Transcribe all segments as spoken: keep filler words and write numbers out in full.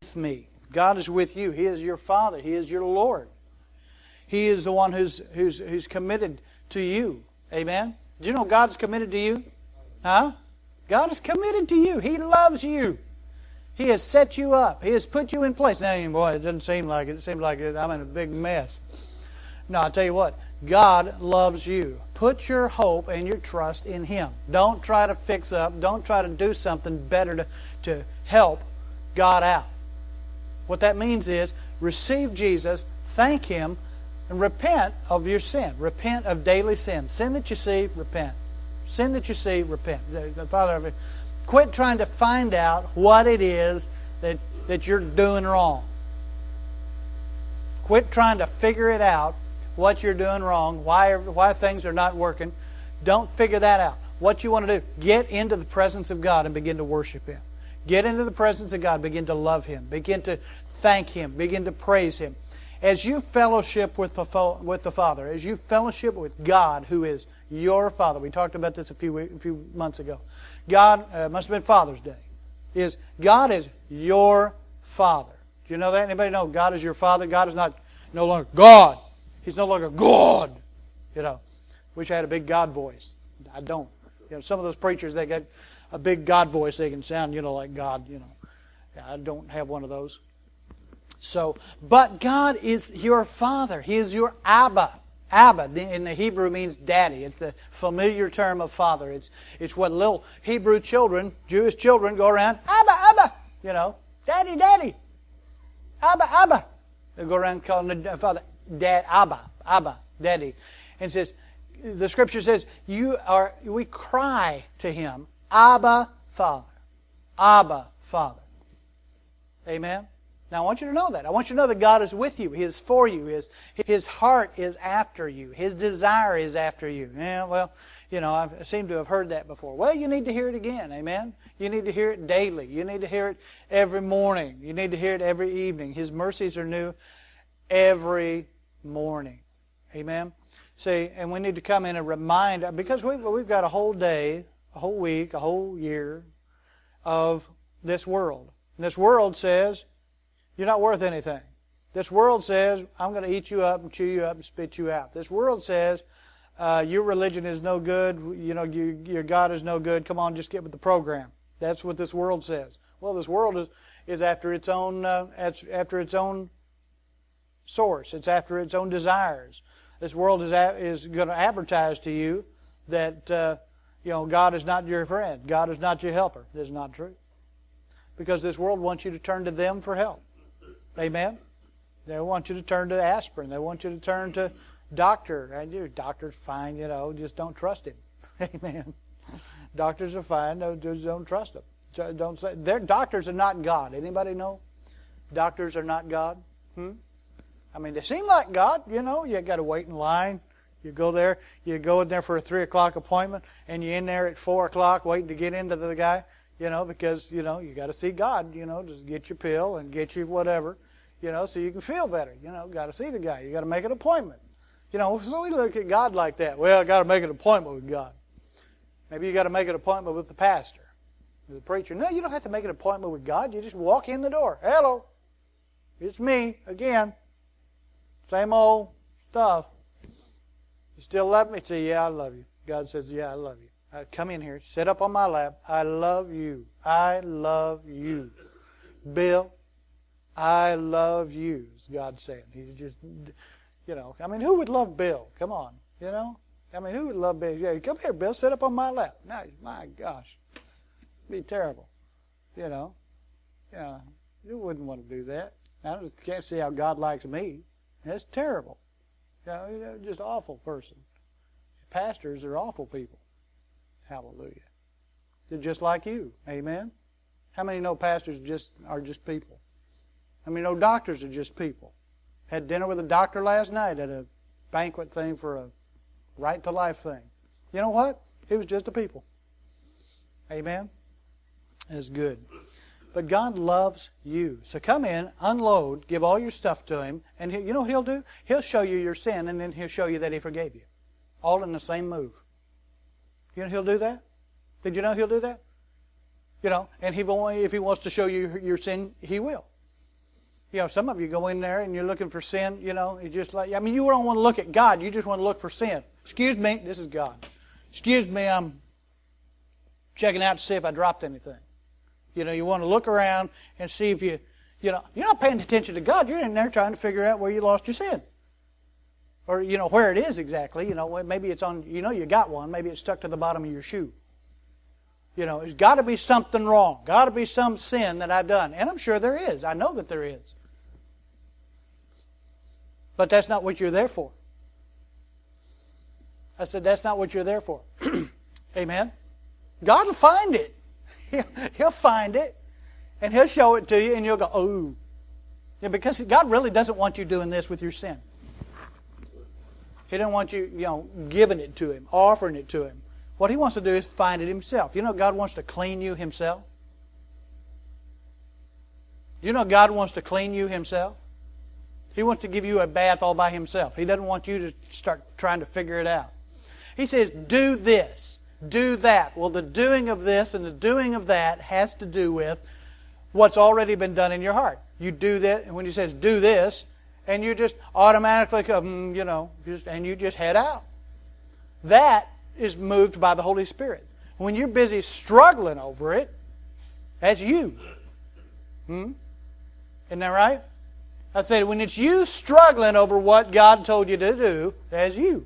with me. God is with you. He is your Father. He is your Lord. He is the one who's who's who's committed to you. Amen? Do you know God's committed to you? Huh? God is committed to you. He loves you. He has set you up. He has put you in place. Now, boy, it doesn't seem like it. It seems like I'm in a big mess. No, I'll tell you what. God loves you. Put your hope and your trust in Him. Don't try to fix up. Don't try to do something better to, to help God out. What that means is receive Jesus, thank Him, and repent of your sin. Repent of daily sin. Sin that you see, repent. Sin that you see, repent. The Father, quit trying to find out what it is that, that you're doing wrong. Quit trying to figure it out, what you're doing wrong, why, why things are not working. Don't figure that out. What you want to do, get into the presence of God and begin to worship Him. Get into the presence of God, begin to love Him, begin to thank Him, begin to praise Him. As you fellowship with the, with the Father, as you fellowship with God, who is your Father. We talked about this a few, a few months ago. God, uh, must have been Father's Day, is God is your Father. Do you know that? Anybody know God is your Father? God is not no longer God. He's no longer God. You know, wish I had a big God voice. I don't. You know, some of those preachers, they got a big God voice. They can sound, you know, like God. You know, I don't have one of those. So, but God is your Father. He is your Abba. Abba in the Hebrew means daddy. It's the familiar term of father. It's it's what little Hebrew children, Jewish children, go around, Abba, Abba, you know, daddy, daddy, Abba, Abba. They go around calling the father dad, Abba, Abba, daddy. And it says, the Scripture says, you are. We cry to Him, Abba, Father, Abba, Father. Amen. Now, I want you to know that. I want you to know that God is with you. He is for you. His, His heart is after you. His desire is after you. Yeah, well, you know, I seem to have heard that before. Well, you need to hear it again. Amen? You need to hear it daily. You need to hear it every morning. You need to hear it every evening. His mercies are new every morning. Amen? See, and we need to come in and remind, because we've, we've got a whole day, a whole week, a whole year of this world. And this world says, you're not worth anything. This world says, I'm going to eat you up and chew you up and spit you out. This world says, uh, your religion is no good. You know, you, your God is no good. Come on, just get with the program. That's what this world says. Well, this world is, is after its own uh, after its own source. It's after its own desires. This world is a, is going to advertise to you that uh, you know God is not your friend. God is not your helper. This is not true. Because this world wants you to turn to them for help. Amen? They want you to turn to aspirin. They want you to turn to doctor. And your doctor's fine, you know, just don't trust him. Amen? Doctors are fine, no, just don't trust them. Don't say, their doctors are not God. Anybody know? Doctors are not God. Hmm? I mean, they seem like God, you know. You got to wait in line. You go there, you go in there for a three o'clock appointment, and you're in there at four o'clock waiting to get into the guy. You know, because, you know, you got to see God, you know, just get your pill and get you whatever, you know, so you can feel better. You know, got to see the guy. You got to make an appointment. You know, so we look at God like that. Well, I got to make an appointment with God. Maybe you got to make an appointment with the pastor, with the preacher. No, you don't have to make an appointment with God. You just walk in the door. Hello, it's me again. Same old stuff. You still love me? Say, yeah, I love you. God says, yeah, I love you. I come in here, sit up on my lap. I love you. I love you. Bill, I love you, is God saying. He's just, you know, I mean, who would love Bill? Come on, you know? I mean, who would love Bill? Yeah, come here, Bill, sit up on my lap. Now, my gosh, it'd be terrible, you know? Yeah, you wouldn't want to do that. I just can't see how God likes me. That's terrible. You know, you're just an awful person. Pastors are awful people. Hallelujah. They're just like you. Amen? How many know pastors just are just people? How many know doctors are just people? Had dinner with a doctor last night at a banquet thing for a right to life thing. You know what? He was just a people. Amen? That's good. But God loves you. So come in, unload, give all your stuff to Him, and he, you know what He'll do? He'll show you your sin, and then He'll show you that He forgave you. All in the same move. You know He'll do that? Did you know He'll do that? You know, and he if He wants to show you your sin, He will. You know, some of you go in there and you're looking for sin, you know, it's just like, I mean, you don't want to look at God, you just want to look for sin. Excuse me, this is God. Excuse me, I'm checking out to see if I dropped anything. You know, you want to look around and see if you, you know, you're not paying attention to God, you're in there trying to figure out where you lost your sin. Or, you know, where it is exactly. You know, maybe it's on, you know, you got one, maybe it's stuck to the bottom of your shoe. You know, there's got to be something wrong. Got to be some sin that I've done. And I'm sure there is. I know that there is. But that's not what you're there for. I said, that's not what you're there for. Amen? God will find it. He'll, he'll find it. And He'll show it to you and you'll go, oh. Yeah, because God really doesn't want you doing this with your sin. He doesn't want you, you know, giving it to Him, offering it to Him. What He wants to do is find it Himself. You know God wants to clean you Himself? Do you know God wants to clean you Himself? He wants to give you a bath all by Himself. He doesn't want you to start trying to figure it out. He says, do this, do that. Well, the doing of this and the doing of that has to do with what's already been done in your heart. You do that, and when He says, do this, and you just automatically come, you know, just and you just head out. That is moved by the Holy Spirit. When you're busy struggling over it, that's you. Hmm? Isn't that right? I said, when it's you struggling over what God told you to do, that's you.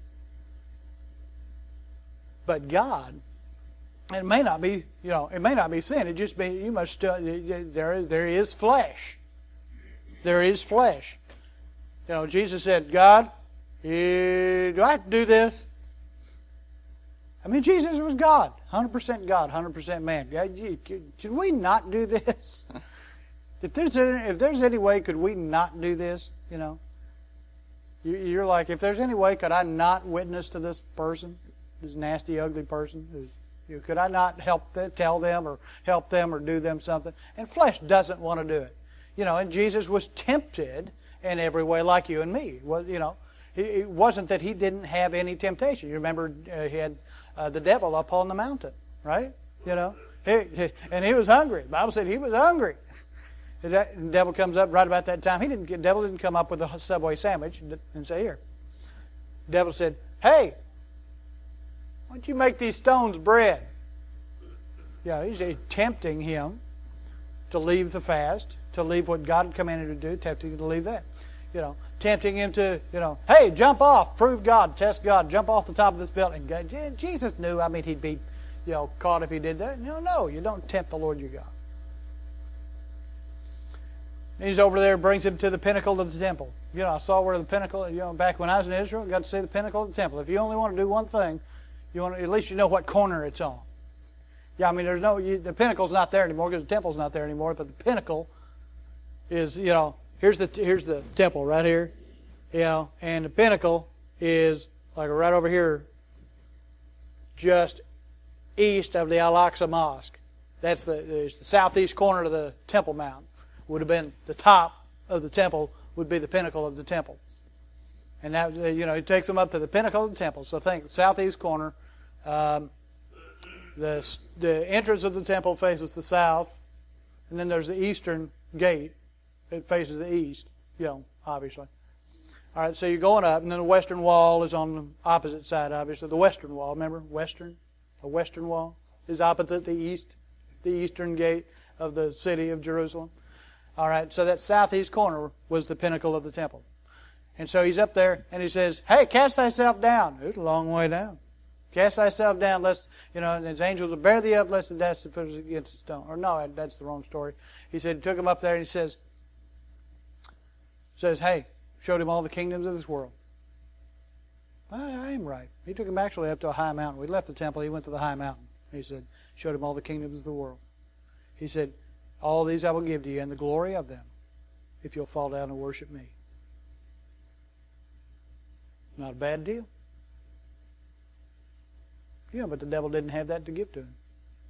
But God, it may not be, you know, it may not be sin. It just be you must. Uh, there, there is flesh. There is flesh. You know, Jesus said, God, eh, do I have to do this? I mean, Jesus was God, one hundred percent God, one hundred percent man. Should we not do this? If there's a, if there's any way, could we not do this? You know, you're like, if there's any way, could I not witness to this person, this nasty, ugly person? You know, could I not help them, tell them or help them or do them something? And flesh doesn't want to do it. You know, and Jesus was tempted in every way like you and me. Well, you know, it wasn't that He didn't have any temptation. You remember uh, He had uh, the devil up on the mountain, right? You know, he, he, and He was hungry. The Bible said He was hungry. The devil comes up right about that time. He didn't. The devil didn't come up with a Subway sandwich and say, "Here." The devil said, "Hey, why don't you make these stones bread?" Yeah, he's tempting him to leave the fast, to leave what God had commanded him to do, tempting him to leave that. You know, tempting him to, you know, hey, jump off, prove God, test God, jump off the top of this building. Jesus knew. I mean, he'd be, you know, caught if he did that. No, no, you don't tempt the Lord your God. He's over there, brings him to the pinnacle of the temple. You know, I saw where the pinnacle, you know, back when I was in Israel, got to see the pinnacle of the temple. If you only want to do one thing, you want to, at least you know what corner it's on. Yeah, I mean, there's no, you, the pinnacle's not there anymore because the temple's not there anymore, but the pinnacle is, you know, here's the here's the temple right here, you know, and the pinnacle is like right over here, just east of the Al-Aqsa Mosque. That's the, the southeast corner of the Temple Mount. Would have been the top of the temple, would be the pinnacle of the temple. And that, you know, he takes them up to the pinnacle of the temple. So think, southeast corner, um, the the entrance of the temple faces the south, and then there's the eastern gate. It faces the east, you know, obviously. All right, so you're going up, and then the western wall is on the opposite side, obviously. The western wall, remember? Western? The western wall is opposite the east, the eastern gate of the city of Jerusalem. All right, so that southeast corner was the pinnacle of the temple. And so he's up there, and he says, hey, cast thyself down. It's a long way down. Cast thyself down, lest, you know, and his angels will bear thee up, lest thou dash thy foot against a stone. Or no, that's the wrong story. He said, he took him up there, and he says, says, hey, showed him all the kingdoms of this world. I, I am right. He took him actually up to a high mountain. We left the temple, he went to the high mountain. He said, showed him all the kingdoms of the world. He said, all these I will give to you, and the glory of them, if you'll fall down and worship me. Not a bad deal. Yeah, but the devil didn't have that to give to him.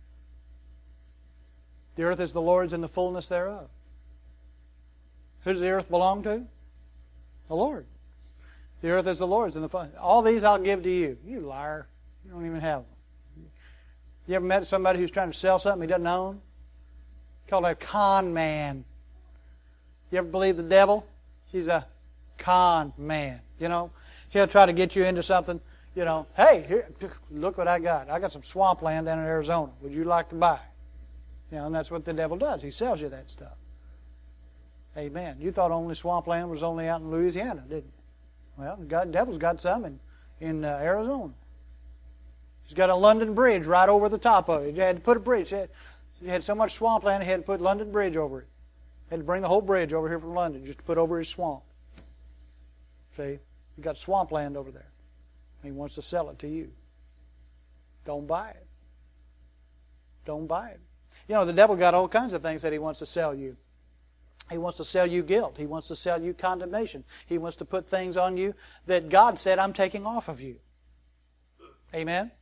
The earth is the Lord's and the fullness thereof. Who does the earth belong to? The Lord. The earth is the Lord's and the fullness. All these I'll give to you. You liar. You don't even have them. You ever met somebody who's trying to sell something he doesn't own? Called a con man. You ever believe the devil? He's a con man. You know, he'll try to get you into something. You know, hey, here, look what I got. I got some swampland down in Arizona. Would you like to buy? You know, and that's what the devil does. He sells you that stuff. Amen. You thought only swampland was only out in Louisiana, didn't you? Well, the devil's got some in, in uh, Arizona. He's got a London Bridge right over the top of it. He had to put a bridge. He had, he had so much swampland, he had to put London Bridge over it. He had to bring the whole bridge over here from London just to put over his swamp. See? He got swampland over there. He wants to sell it to you. Don't buy it. Don't buy it. You know, the devil got all kinds of things that he wants to sell you. He wants to sell you guilt. He wants to sell you condemnation. He wants to put things on you that God said, I'm taking off of you. Amen?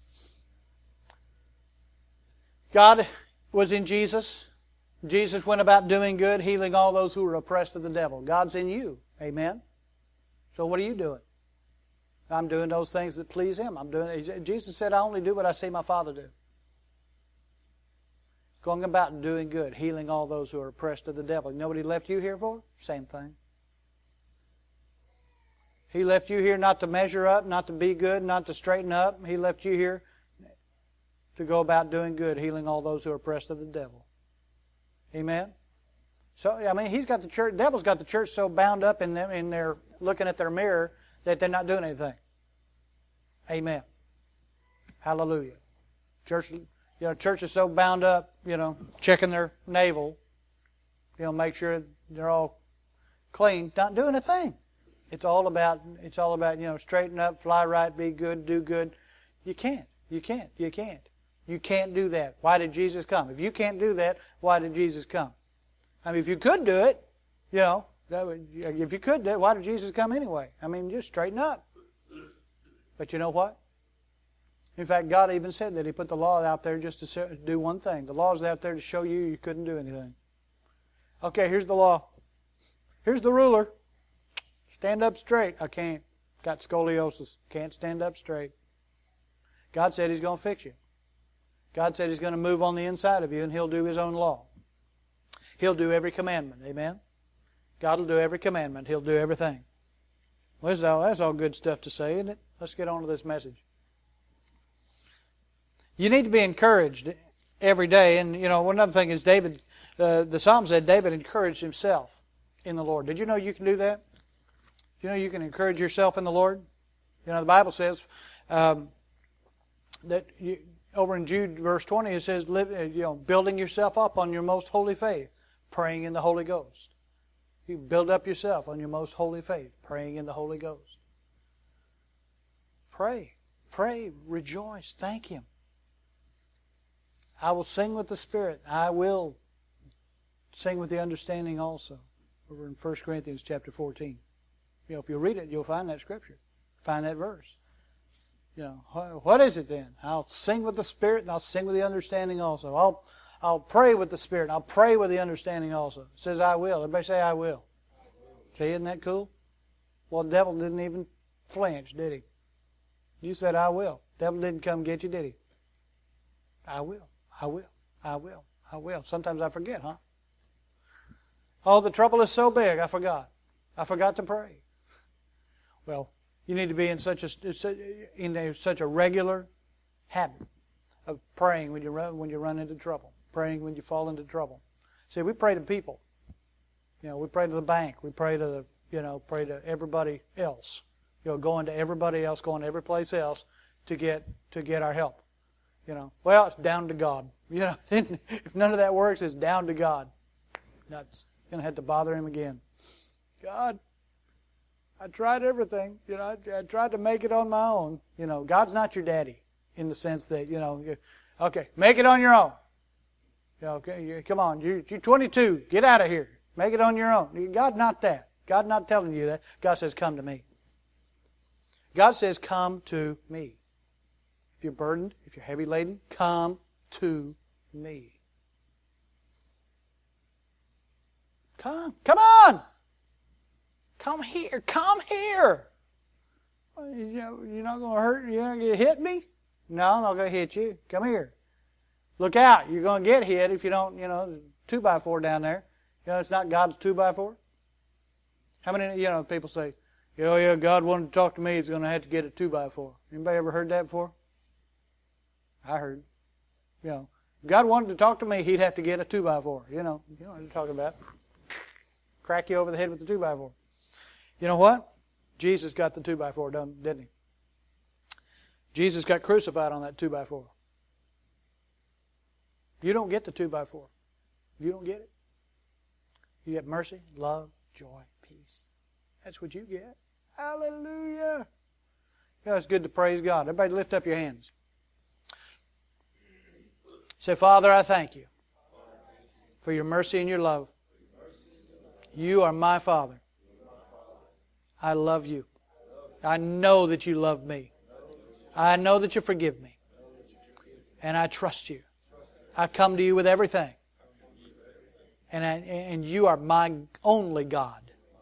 God was in Jesus. Jesus went about doing good, healing all those who were oppressed of the devil. God's in you. Amen? So what are you doing? I'm doing those things that please Him. I'm doing. Jesus said, I only do what I see my Father do. Going about doing good, healing all those who are oppressed of the devil. You know what He left you here for? Same thing. He left you here not to measure up, not to be good, not to straighten up. He left you here to go about doing good, healing all those who are oppressed of the devil. Amen? So, I mean, he's got the church, the devil's got the church so bound up in them, in their looking at their mirror that they're not doing anything. Amen. Hallelujah. Church, you know, church is so bound up, you know, checking their navel, you know, make sure they're all clean, not doing a thing. It's all about, it's all about, you know, straighten up, fly right, be good, do good. You can't. You can't. You can't. You can't do that. Why did Jesus come? If you can't do that, why did Jesus come? I mean, if you could do it, you know, that would, if you could do it, why did Jesus come anyway? I mean, just straighten up. But you know what? In fact, God even said that He put the law out there just to do one thing. The law is out there to show you you couldn't do anything. Okay, here's the law. Here's the ruler. Stand up straight. I can't. Got scoliosis. Can't stand up straight. God said He's going to fix you. God said He's going to move on the inside of you and He'll do His own law. He'll do every commandment. Amen? God will do every commandment. He'll do everything. Well, that's all, that's all good stuff to say, isn't it? Let's get on to this message. You need to be encouraged every day. And, you know, one other thing is David, uh, the Psalm said David encouraged himself in the Lord. Did you know you can do that? Do you know you can encourage yourself in the Lord? You know, the Bible says um, that you, over in Jude verse twenty, it says, live, you know, building yourself up on your most holy faith, praying in the Holy Ghost. You build up yourself on your most holy faith, praying in the Holy Ghost. Pray. Pray. Rejoice. Thank Him. I will sing with the Spirit. I will sing with the understanding also. Over in First Corinthians chapter fourteen. You know, if you read it, you'll find that scripture. Find that verse. You know, what is it then? I'll sing with the Spirit and I'll sing with the understanding also. I'll I'll pray with the Spirit and I'll pray with the understanding also. It says I will. Everybody say I will. See, isn't that cool? Well, the devil didn't even flinch, did he? You said I will. The devil didn't come get you, did he? I will. I will. I will. I will. Sometimes I forget, huh? Oh, the trouble is so big, I forgot. I forgot to pray. Well, you need to be in such a in a, such a regular habit of praying when you run when you run into trouble, praying when you fall into trouble. See, we pray to people. You know, we pray to the bank. We pray to the you know pray to everybody else. You know, going to everybody else, going to every place else to get to get our help. You know, well, it's down to God. You know, if none of that works, it's down to God. That's going to have to bother Him again. God, I tried everything. You know, I, I tried to make it on my own. You know, God's not your daddy in the sense that, you know, you, okay, make it on your own. You know, okay, you, come on, you, you're twenty-two. Get out of here. Make it on your own. God's not that. God's not telling you that. God says, come to me. God says, come to me. If you're burdened, if you're heavy laden, come to me. Come. Come on. Come here. Come here. You're not going to hurt me? You're not going to hit me? No, I'm not going to hit you. Come here. Look out. You're going to get hit if you don't, you know, two by four down there. You know, it's not God's two by four. How many, you know, people say, you know, yeah, God wanted to talk to me, He's going to have to get a two by four. Anybody ever heard that before? I heard. You know, if God wanted to talk to me, He'd have to get a two by four. You know, you know what I'm talking about. Crack you over the head with the two by four. You know what? Jesus got the two by four done, didn't He? Jesus got crucified on that two by four. You don't get the two by four. You don't get it. You get mercy, love, joy, peace. That's what you get. Hallelujah. You know, it's good to praise God. Everybody lift up your hands. Say, Father, I thank You for Your mercy and Your love. You are my Father. I love You. I know that You love me. I know that You forgive me. And I trust You. I come to You with everything. And, I, and You are my only God.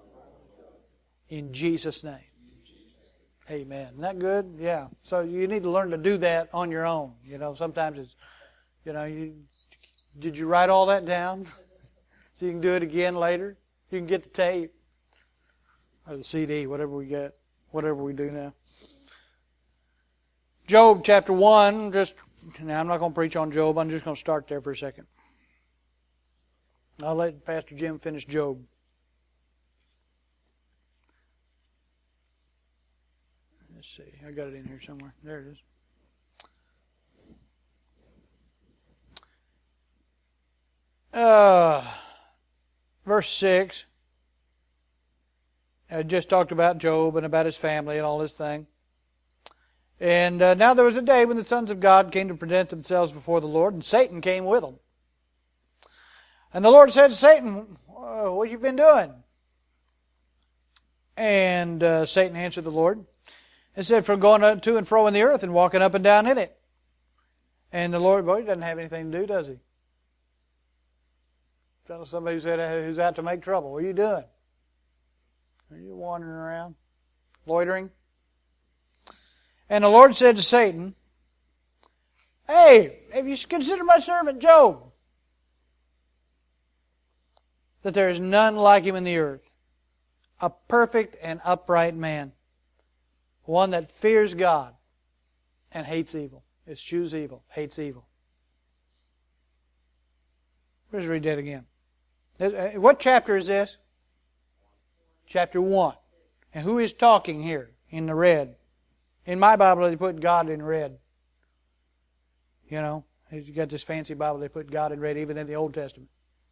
In Jesus' name. Amen. Isn't that good? Yeah. So you need to learn to do that on your own. You know, sometimes it's, you know, you did you write all that down? So you can do it again later? You can get the tape. Or the C D, whatever we get. Whatever we do now. Job chapter one, just, now I'm not going to preach on Job. I'm just going to start there for a second. I'll let Pastor Jim finish Job. Let's see. I got it in here somewhere. There it is. Uh, verse six. I just talked about Job and about his family and all this thing. And uh, now there was a day when the sons of God came to present themselves before the Lord, and Satan came with them. And the Lord said to Satan, what have you been doing? And uh, Satan answered the Lord, and said, from going to and fro in the earth and walking up and down in it. And the Lord, boy, he doesn't have anything to do, does He? Somebody who said, who's out to make trouble. What are you doing? Are you wandering around? Loitering? And the Lord said to Satan, hey, have you considered my servant Job? That there is none like him in the earth, a perfect and upright man, one that fears God and hates evil. Eschews evil, hates evil. Let's read that again. What chapter is this? Chapter one. And who is talking here in the red? In my Bible, they put God in red. You know, you got this fancy Bible, they put God in red, even in the Old Testament.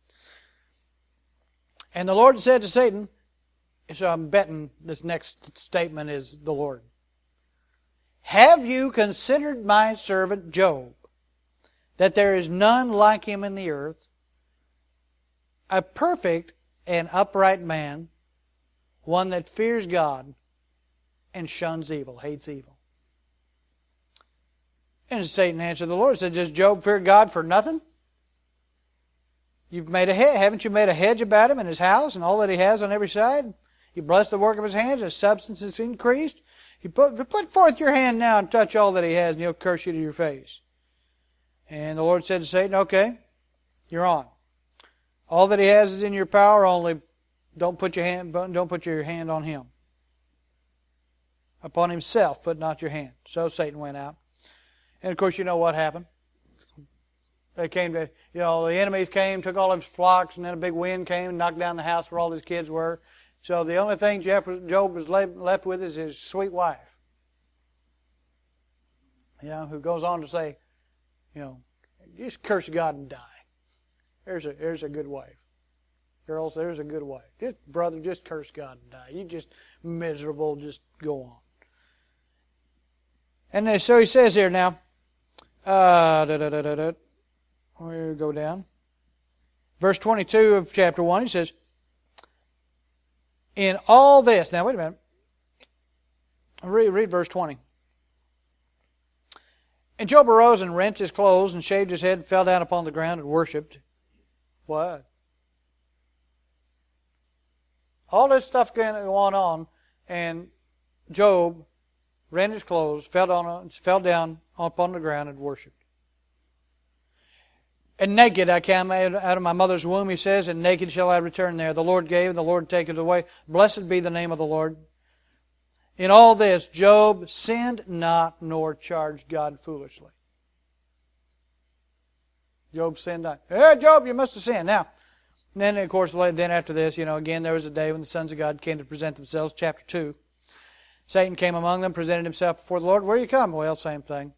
And the Lord said to Satan, so I'm betting this next statement is the Lord. Have you considered my servant Job, that there is none like him in the earth, a perfect and upright man, one that fears God and shuns evil, hates evil? And Satan answered the Lord, said, does Job fear God for nothing? You've made a hedge, haven't you made a hedge about him and his house and all that he has on every side? You bless the work of his hands, his substance is increased. You put, put forth your hand now and touch all that he has, and he'll curse you to your face. And the Lord said to Satan, okay, you're on. All that he has is in your power, only don't put your hand, don't put your hand on him. Upon himself, put not your hand. So Satan went out. And of course, you know what happened. They came to, you know, the enemies came, took all of his flocks, and then a big wind came and knocked down the house where all his kids were. So the only thing Jeff was, Job was left with is his sweet wife. You know, who goes on to say, you know, just curse God and die. There's a, there's a good wife. Girls, there's a good wife. Just, brother, just curse God and die. You just miserable, just go on. And then, so he says here now, uh, da, da, da, da, da. We'll go down. Verse twenty-two of chapter one, he says, in all this, now wait a minute. Read, read verse twenty. And Job arose and rent his clothes and shaved his head and fell down upon the ground and worshipped. What? All this stuff going on, and Job rent his clothes, fell down, fell down upon the ground and worshipped. And naked I came out of my mother's womb, he says, and naked shall I return there. The Lord gave, the Lord taketh away. Blessed be the name of the Lord. In all this, Job sinned not, nor charged God foolishly. Job sinned not. Hey, Job, you must have sinned. Now, then, of course, then after this, you know, again, there was a day when the sons of God came to present themselves, chapter two. Satan came among them, presented himself before the Lord. Where you come? Well, same thing.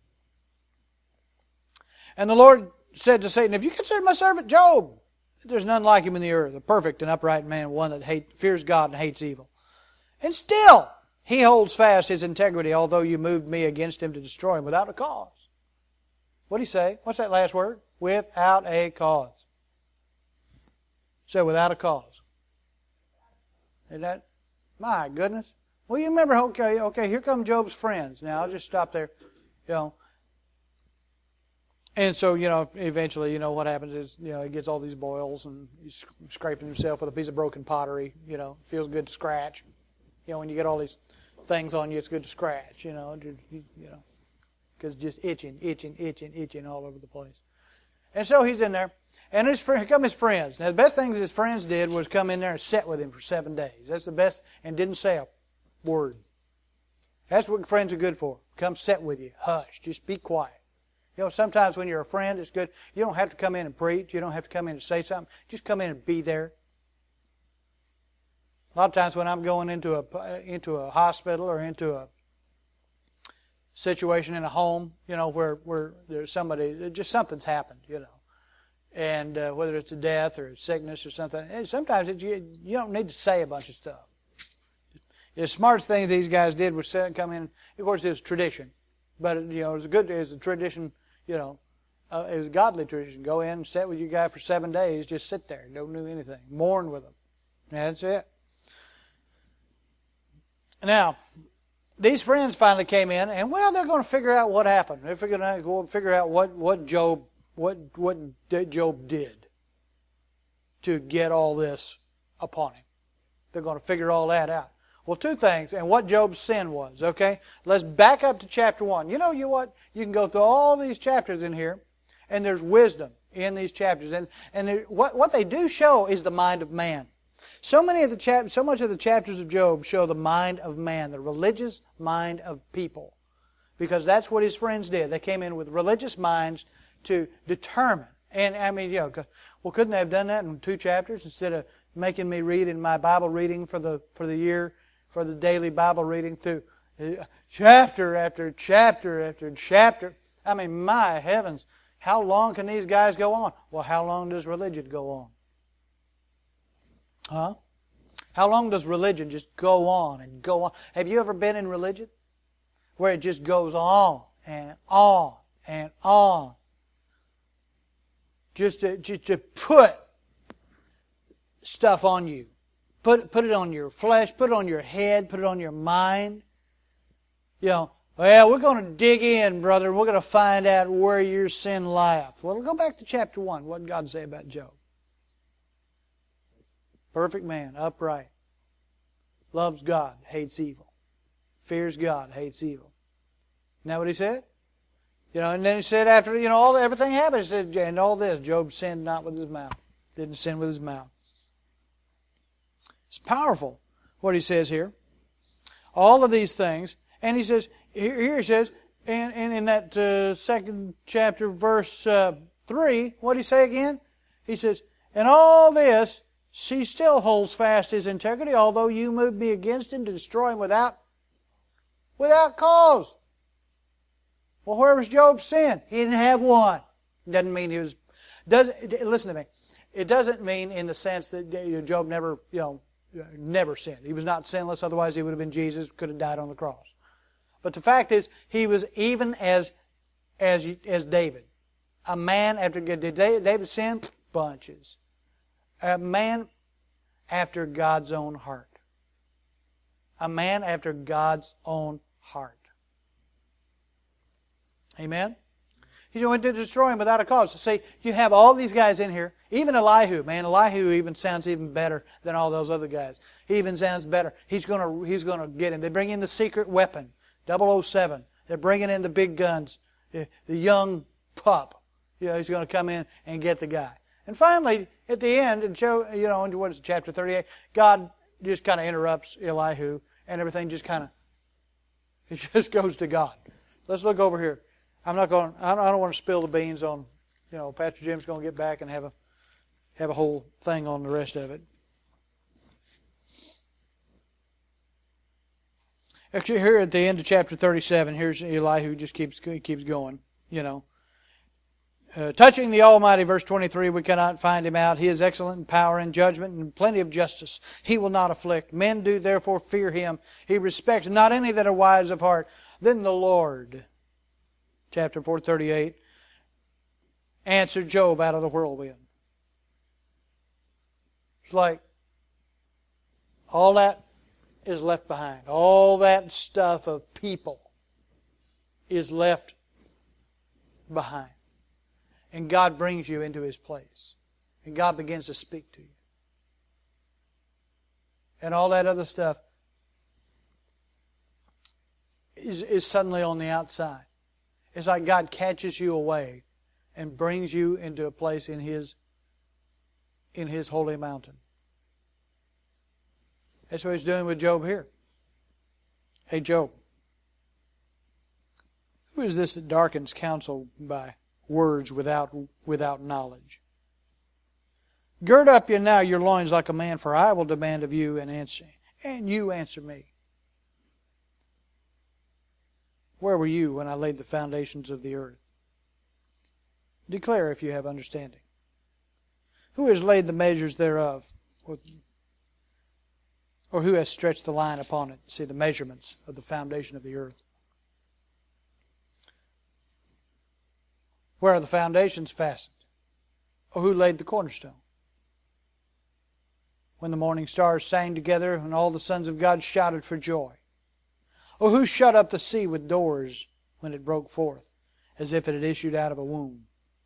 And the Lord said to Satan, have you considered my servant Job? There's none like him in the earth, a perfect and upright man, one that hate, fears God and hates evil. And still, he holds fast his integrity, although you moved me against him to destroy him without a cause. What did he say? What's that last word? Without a cause. So without a cause. Is that? My goodness. Well, you remember, okay, okay, here come Job's friends. Now, I'll just stop there. You know. And so, you know, eventually, you know, what happens is, you know, he gets all these boils and he's scraping himself with a piece of broken pottery. You know, feels good to scratch. You know, when you get all these things on you, it's good to scratch, you know, you know, because just itching, itching, itching, itching all over the place. And so he's in there. And his, here come his friends. Now, the best thing his friends did was come in there and sit with him for seven days. That's the best, and didn't say a word. That's what friends are good for. Come sit with you. Hush. Just be quiet. You know, sometimes when you're a friend, it's good. You don't have to come in and preach. You don't have to come in and say something. Just come in and be there. A lot of times when I'm going into a into a hospital or into a situation in a home, you know, where, where there's somebody, just something's happened, you know. And uh, whether it's a death or a sickness or something, and sometimes it, you, you don't need to say a bunch of stuff. The smartest thing these guys did was come in. Of course, it was tradition, but you know, it was a good, it was a tradition. You know, uh, it was a godly tradition. Go in and sit with you guy for seven days. Just sit there, don't do anything. Mourn with them. That's it. Now, these friends finally came in, and well, they're going to figure out what happened. They're going to go figure out what what Job what what Job did to get all this upon him. They're going to figure all that out. Well, two things, and what Job's sin was, okay? Let's back up to chapter one. You know you what? You can go through all these chapters in here, and there's wisdom in these chapters. And, and what, what they do show is the mind of man. So many of the chap- so much of the chapters of Job show the mind of man, the religious mind of people. Because that's what his friends did. They came in with religious minds to determine. And, I mean, you know, well, couldn't they have done that in two chapters instead of making me read in my Bible reading for the for the year, for the daily Bible reading through chapter after chapter after chapter? I mean, my heavens, how long can these guys go on? Well, how long does religion go on? Huh? How long does religion just go on and go on? Have you ever been in religion where it just goes on and on and on? Just to, just to put stuff on you. Put, put it on your flesh, put it on your head, put it on your mind. You know, well, we're going to dig in, brother. We're going to find out where your sin lieth. Well, go back to chapter one. What did God say about Job? Perfect man, upright, loves God, hates evil, fears God, hates evil. Isn't that what he said? You know, and then he said after, you know, all everything happened, he said, and all this, Job sinned not with his mouth. Didn't sin with his mouth. It's powerful what he says here. All of these things. And he says, here, here he says, and, and in that uh, second chapter, verse uh, three, what did he say again? He says, and all this, he still holds fast his integrity, although you moved me against him to destroy him without, without cause. Well, where was Job's sin? He didn't have one. Doesn't mean he was. Doesn't listen to me. It doesn't mean in the sense that Job never, you know, never sinned. He was not sinless. Otherwise, he would have been Jesus. Could have died on the cross. But the fact is, he was even as as as David, a man after did David sin? Bunches. A man after God's own heart. A man after God's own heart. Amen? He went to destroy him without a cause. So see, you have all these guys in here. Even Elihu, man, Elihu even sounds even better than all those other guys. He even sounds better. He's going to he's going to get him. They bring in the secret weapon, double oh seven. They're bringing in the big guns, the, the young pup. You know, he's going to come in and get the guy. And finally, at the end, and show, you know, in what is it, chapter thirty-eight, God just kind of interrupts Elihu, and everything just kind of, it just goes to God. Let's look over here. I'm not going. I don't want to spill the beans on. You know, Pastor Jim's going to get back and have a have a whole thing on the rest of it. Actually, here at the end of chapter thirty-seven, here's Elihu just keeps keeps going. You know, uh, touching the Almighty, verse twenty-three, we cannot find him out. He is excellent in power and judgment and plenty of justice. He will not afflict. Men do therefore fear him. He respects not any that are wise of heart. Then the Lord, chapter four thirty-eight, answered Job out of the whirlwind. It's like all that is left behind. All that stuff of people is left behind. And God brings you into His place. And God begins to speak to you. And all that other stuff is, is suddenly on the outside. It's like God catches you away and brings you into a place in His, in His holy mountain. That's what He's doing with Job here. Hey, Job, who is this that darkens counsel by words without, without knowledge? Gird up you now your loins like a man, for I will demand of you and answer, and you answer me. Where were you when I laid the foundations of the earth? Declare if you have understanding. Who has laid the measures thereof? Or, or who has stretched the line upon it? See the measurements of the foundation of the earth. Where are the foundations fastened? Or who laid the cornerstone? When the morning stars sang together and all the sons of God shouted for joy. Or who shut up the sea with doors when it broke forth, as if it had issued out of a womb?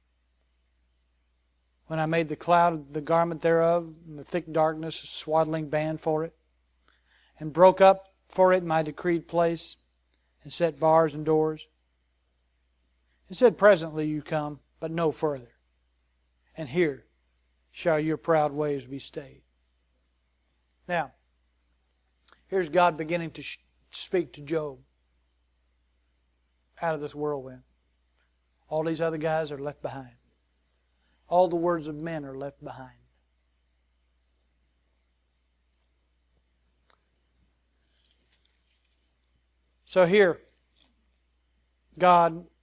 When I made the cloud the garment thereof, and the thick darkness a swaddling band for it, and broke up for it my decreed place, and set bars and doors. It said, presently you come, but no further. And here shall your proud ways be stayed. Now, here's God beginning to speak to Job out of this whirlwind. All these other guys are left behind. All the words of men are left behind. So here, God,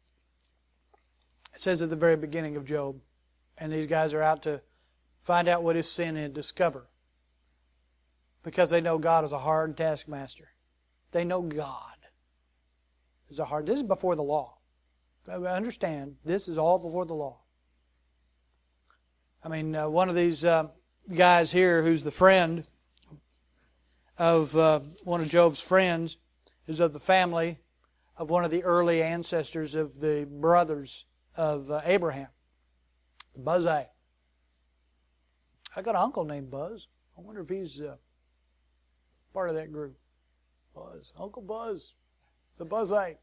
it says at the very beginning of Job, and these guys are out to find out what his sin is, discover. Because they know God is a hard taskmaster. They know God is a hard. This is before the law. I understand, this is all before the law. I mean, uh, one of these uh, guys here who's the friend of uh, one of Job's friends is of the family of one of the early ancestors of the brothers of uh, Abraham, the Buzzite. I got an uncle named Buzz. I wonder if he's uh, part of that group. Buzz. Uncle Buzz. The Buzzite.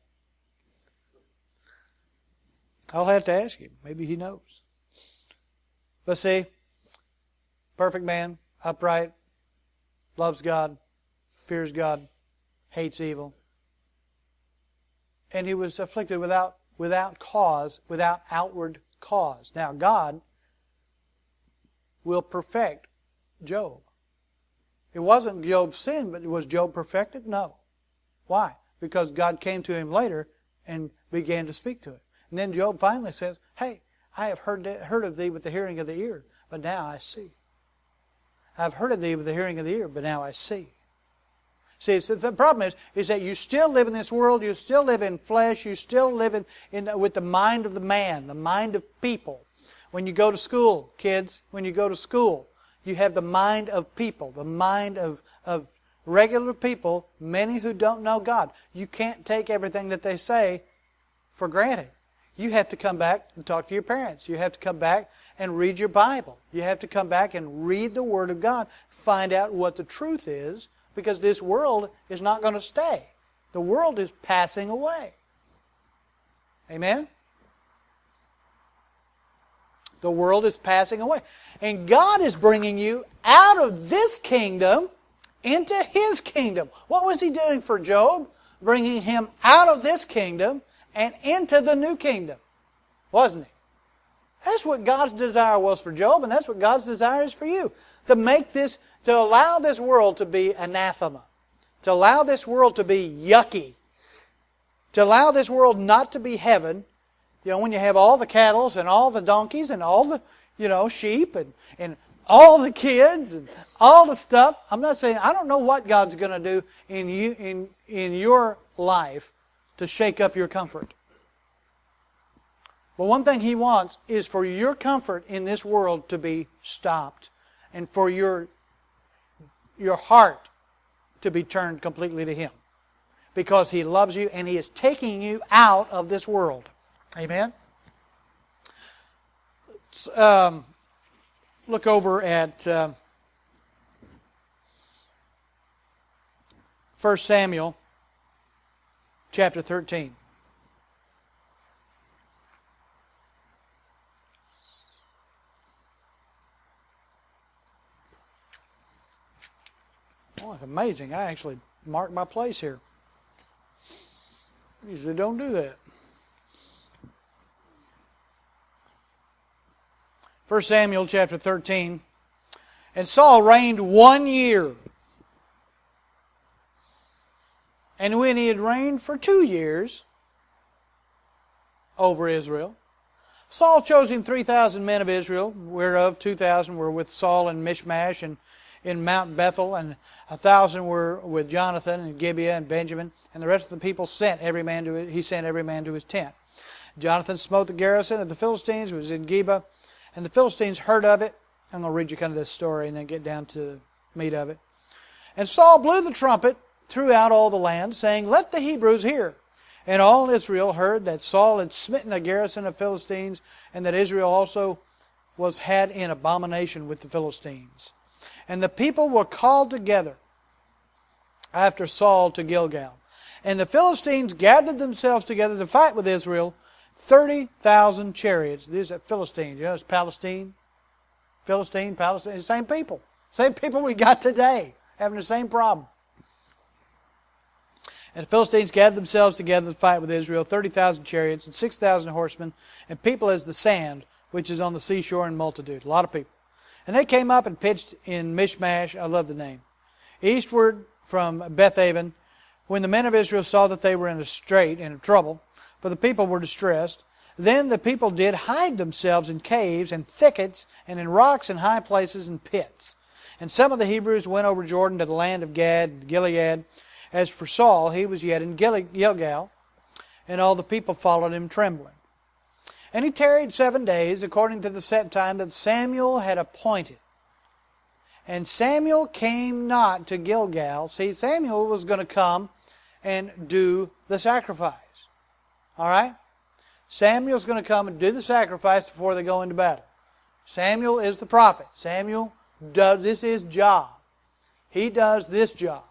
I'll have to ask him. Maybe he knows. But see, perfect man, upright, loves God, fears God, hates evil. And he was afflicted without, without cause, without outward cause. Now, God will perfect Job. It wasn't Job's sin, but was Job perfected? No. Why? Because God came to him later and began to speak to him. And then Job finally says, hey, I have heard, heard of thee with the hearing of the ear, but now I see. I've heard of thee with the hearing of the ear, but now I see. See, so the problem is, is that you still live in this world, you still live in flesh, you still live in, in the, with the mind of the man, the mind of people. When you go to school, kids, when you go to school, you have the mind of people, the mind of, of regular people, many who don't know God. You can't take everything that they say for granted. You have to come back and talk to your parents. You have to come back and read your Bible. You have to come back and read the Word of God. Find out what the truth is, because this world is not going to stay. The world is passing away. Amen? The world is passing away. And God is bringing you out of this kingdom into His kingdom. What was He doing for Job? Bringing him out of this kingdom and into the new kingdom. Wasn't He? That's what God's desire was for Job, and that's what God's desire is for you. To make this, to allow this world to be anathema. To allow this world to be yucky. To allow this world not to be heaven. You know, when you have all the cattle and all the donkeys and all the, you know, sheep and, and all the kids and all the stuff. I'm not saying, I don't know what God's going to do in you in in your life to shake up your comfort. But one thing He wants is for your comfort in this world to be stopped and for your your heart to be turned completely to Him. Because He loves you and He is taking you out of this world. Amen? Um, look over at uh, First Samuel chapter thirteen. Oh, it's amazing. I actually marked my place here. Usually don't do that. First Samuel chapter thirteen. And Saul reigned one year. And when he had reigned for two years over Israel, Saul chose him three thousand men of Israel, whereof two thousand were with Saul in Michmash and in Mount Bethel, and a thousand were with Jonathan and Gibeah and Benjamin, and the rest of the people sent every man to his, he sent every man to his tent. Jonathan smote the garrison of the Philistines, who was in Geba, and the Philistines heard of it. I'm going to read you kind of this story and then get down to the meat of it. And Saul blew the trumpet throughout all the land, saying, Let the Hebrews hear. And all Israel heard that Saul had smitten the garrison of Philistines, and that Israel also was had in abomination with the Philistines. And the people were called together after Saul to Gilgal. And the Philistines gathered themselves together to fight with Israel, thirty thousand chariots. These are Philistines. You know, it's Palestine. Philistine, Palestine. It's the same people. Same people we got today, having the same problem. And the Philistines gathered themselves together to fight with Israel, thirty thousand chariots and six thousand horsemen, and people as the sand, which is on the seashore in multitude. A lot of people. And they came up and pitched in Michmash, I love the name, eastward from Bethaven, when the men of Israel saw that they were in a strait, in a trouble, for the people were distressed. Then the people did hide themselves in caves and thickets and in rocks and high places and pits. And some of the Hebrews went over Jordan to the land of Gad and Gilead. As for Saul, he was yet in Gilgal, and all the people followed him trembling. And he tarried seven days, according to the set time that Samuel had appointed. And Samuel came not to Gilgal. See, Samuel was going to come and do the sacrifice. All right? Samuel's going to come and do the sacrifice before they go into battle. Samuel is the prophet. Samuel does, this is his job. He does this job.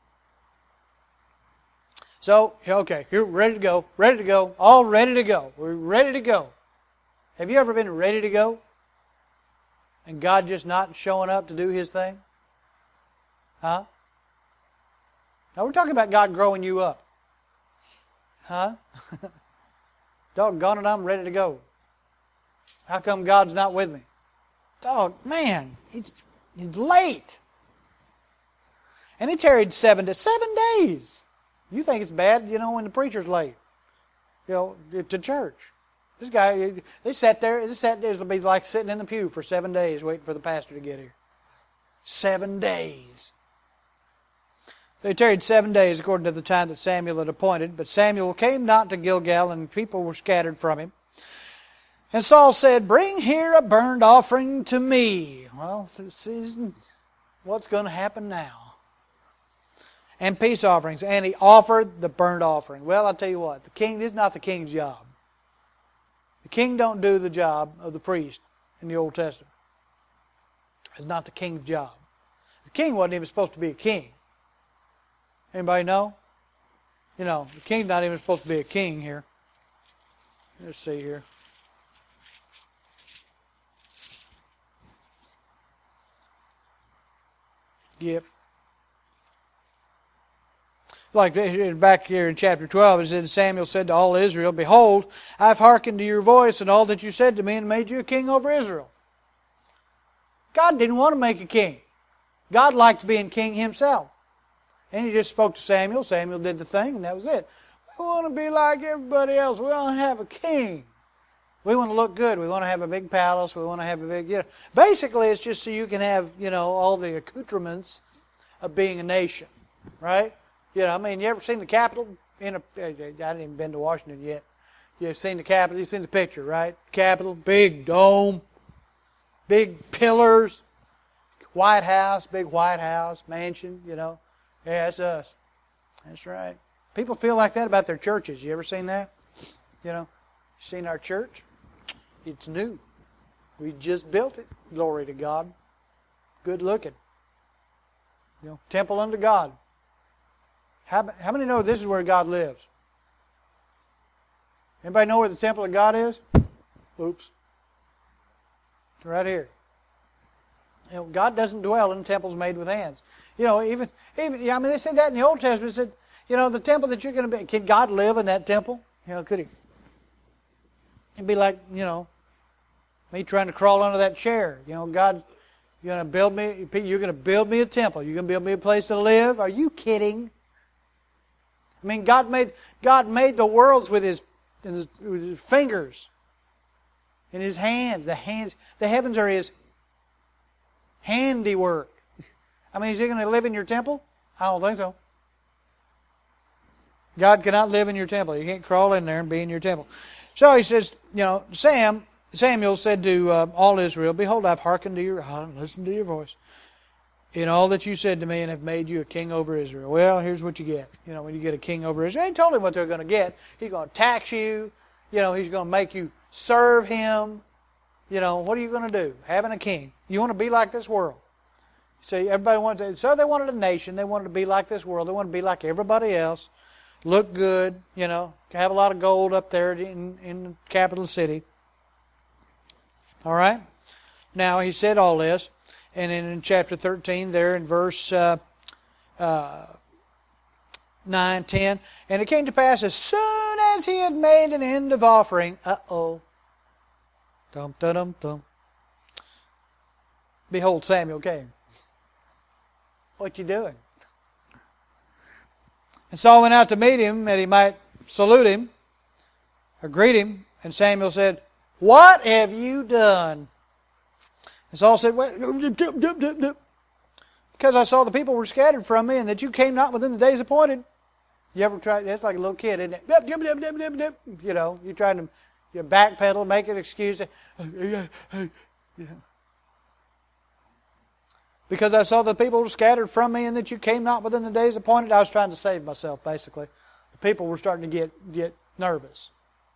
So, okay, you're ready to go, ready to go, all ready to go. We're ready to go. Have you ever been ready to go? And God just not showing up to do His thing? Huh? Now we're talking about God growing you up. Huh? Doggone it, I'm ready to go. How come God's not with me? Dog, man, he's, he's late. And he tarried seven to seven days. You think it's bad, you know, when the preacher's late, you know, to church. This guy, they sat there, they sat there, it'll be like sitting in the pew for seven days waiting for the pastor to get here. Seven days. They tarried seven days according to the time that Samuel had appointed. But Samuel came not to Gilgal, and people were scattered from him. And Saul said, Bring here a burnt offering to me. Well, what's going to happen now? And peace offerings. And he offered the burnt offering. Well, I'll tell you what, the king, this is not the king's job. The king don't do the job of the priest in the Old Testament. It's not the king's job. The king wasn't even supposed to be a king. Anybody know? You know, the king's not even supposed to be a king here. Let's see here. Yep. Like back here in chapter twelve, it said, Samuel said to all Israel, Behold, I've hearkened to your voice and all that you said to me and made you a king over Israel. God didn't want to make a king. God liked being king himself. And he just spoke to Samuel. Samuel did the thing, and that was it. We want to be like everybody else. We want to have a king. We want to look good. We want to have a big palace. We want to have a big, you know. Basically, it's just so you can have, you know, all the accoutrements of being a nation, right? You know, I mean, you ever seen the Capitol? In a, I haven't even been to Washington yet. You've seen the Capitol. You've seen the picture, right? Capitol, big dome, big pillars, White House, big White House, mansion, you know. Yeah, that's us. That's right. People feel like that about their churches. You ever seen that? You know, seen our church? It's new. We just built it. Glory to God. Good looking. You know, temple unto God. How, how many know this is where God lives? Anybody know where the temple of God is? Oops. It's right here. You know, God doesn't dwell in temples made with hands. You know, even, even I mean, they said that in the Old Testament. It said, you know, the temple that you're going to be, can God live in that temple? You know, could He? It'd be like, you know, me trying to crawl under that chair. You know, God, you're going to build me, you're going to build me a temple. You're going to build me a place to live. Are you kidding? I mean, God made God made the worlds with His, his, with his fingers, in His hands. The hands, the heavens are His handiwork. I mean, is He going to live in your temple? I don't think so. God cannot live in your temple. You can't crawl in there and be in your temple. So He says, you know, Sam, Samuel said to uh, all Israel, Behold, I've hearkened to your, uh, listen to your voice, in all that you said to me, and have made you a king over Israel. Well, here's what you get. You know, when you get a king over Israel, He told him what they're going to get. He's going to tax you. You know, He's going to make you serve Him. You know, what are you going to do? Having a king. You want to be like this world. See, everybody wanted to, so they wanted a nation. They wanted to be like this world. They wanted to be like everybody else. Look good, you know, have a lot of gold up there in, in the capital city. All right? Now, he said all this. And then in chapter thirteen, there in verse uh, uh, nine, ten, and it came to pass as soon as he had made an end of offering, uh-oh, dum, dum, dum, dum, behold, Samuel came. What you doing? And Saul went out to meet him, that he might salute him, or greet him. And Samuel said, What have you done? And Saul said, well, because I saw the people were scattered from me, and that you came not within the days appointed. You ever try? That's like a little kid, isn't it? You know, you're trying to you backpedal, make an excuse. Because I saw the people were scattered from me, and that you came not within the days appointed. I was trying to save myself, basically. The people were starting to get, get nervous.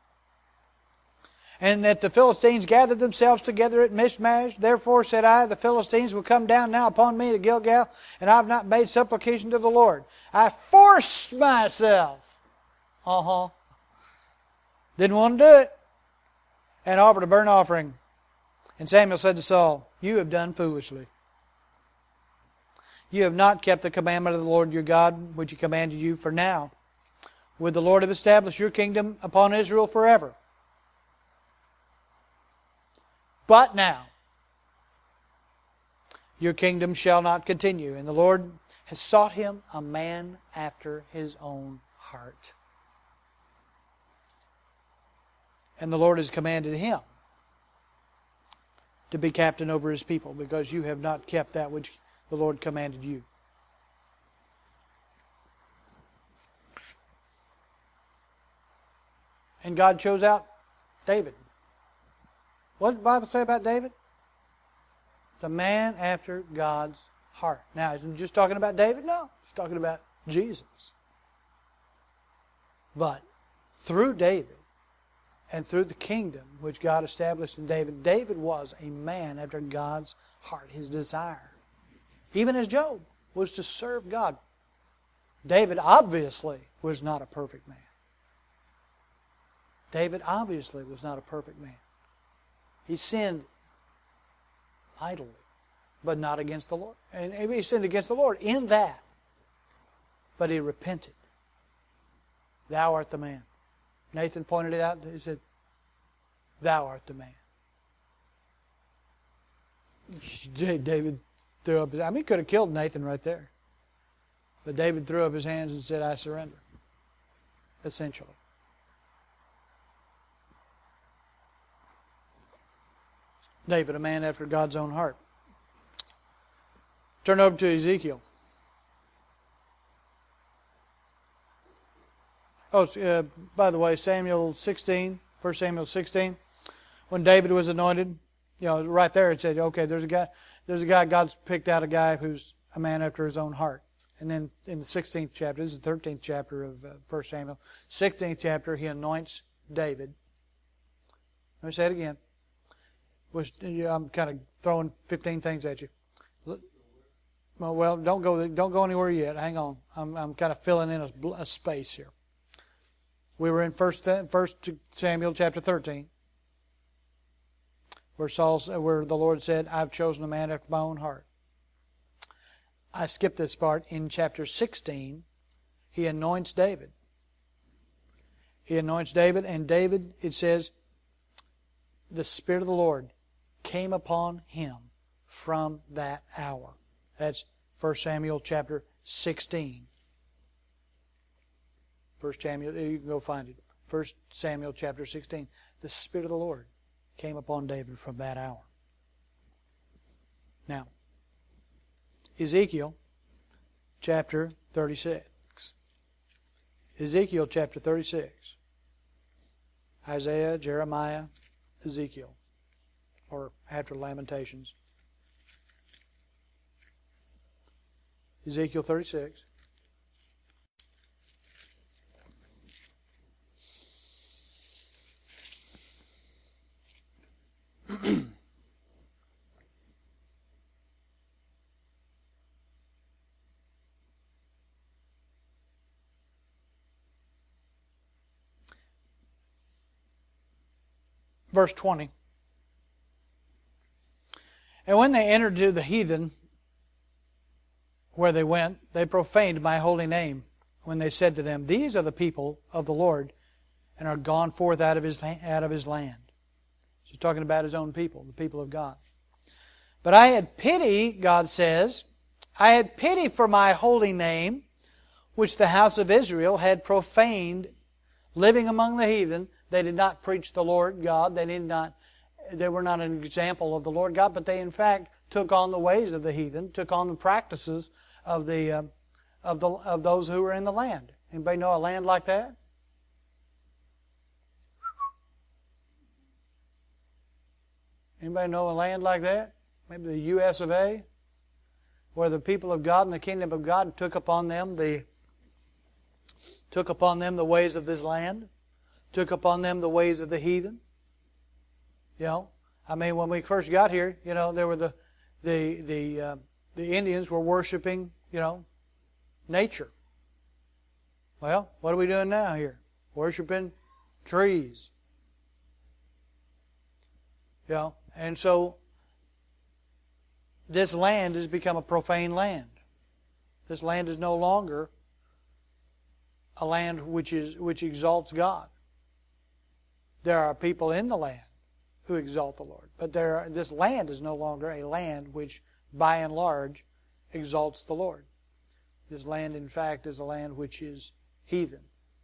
And that the Philistines gathered themselves together at Michmash. Therefore said I, the Philistines will come down now upon me to Gilgal, and I have not made supplication to the Lord. I forced myself. Uh-huh. Didn't want to do it. And offered a burnt offering. And Samuel said to Saul, You have done foolishly. You have not kept the commandment of the Lord your God, which He commanded you. For now would the Lord have established your kingdom upon Israel forever. But now, your kingdom shall not continue. And the Lord has sought him a man after His own heart. And the Lord has commanded him to be captain over His people, because you have not kept that which the Lord commanded you. And God chose out David. What did the Bible say about David? The man after God's heart. Now, isn't it just talking about David? No, it's talking about Jesus. But through David and through the kingdom which God established in David, David was a man after God's heart. His desire, even as Job, was to serve God. David obviously was not a perfect man. David obviously was not a perfect man. He sinned mightily. but not against the Lord. And he sinned against the Lord in that. But he repented. Thou art the man. Nathan pointed it out. He said, thou art the man. David threw up his hands. I mean, he could have killed Nathan right there. But David threw up his hands and said, I surrender. Essentially. David, a man after God's own heart. Turn over to Ezekiel. Oh, uh, by the way, Samuel sixteen, First Samuel sixteen, when David was anointed, you know, right there it said, okay, there's a guy, there's a guy, God's picked out a guy who's a man after his own heart. And then in the sixteenth chapter, this is the thirteenth chapter of uh, First Samuel, sixteenth chapter, he anoints David. Let me say it again. Which, I'm kind of throwing fifteen things at you. Well, don't go, don't go anywhere yet. Hang on. I'm, I'm kind of filling in a, a space here. We were in First Samuel chapter thirteen, where Saul, where the Lord said, "I've chosen a man after my own heart." I skipped this part. In chapter sixteen, he anoints David. He anoints David, and David, it says, the Spirit of the Lord came upon him from that hour. That's First Samuel chapter sixteen. First Samuel, you can go find it. First Samuel chapter sixteen. The Spirit of the Lord came upon David from that hour. Now, Ezekiel chapter thirty-six. Ezekiel chapter thirty-six. Isaiah, Jeremiah, Ezekiel. Or after Lamentations. Ezekiel thirty-six. Verse twenty. And when they entered to the heathen, where they went, they profaned my holy name, when they said to them, "These are the people of the Lord, and are gone forth out of his out of his land." So he's talking about his own people, the people of God. But I had pity, God says, I had pity for my holy name, which the house of Israel had profaned, living among the heathen. They did not preach the Lord God. They did not. They were not an example of the Lord God, but they in fact took on the ways of the heathen, took on the practices of the uh, of the of those who were in the land. Anybody know a land like that? Anybody know a land like that? Maybe the U S of A, where the people of God and the kingdom of God took upon them the took upon them the ways of this land, took upon them the ways of the heathen. You know, I mean, when we first got here, you know, there were the the the uh, the Indians were worshiping, you know, nature. Well, what are we doing now here? Worshiping trees. You know, and so this land has become a profane land. This land is no longer a land which is which exalts God. There are people in the land who exalt the Lord, but there are, this land is no longer a land which, by and large, exalts the Lord. This land, in fact, is a land which is heathen.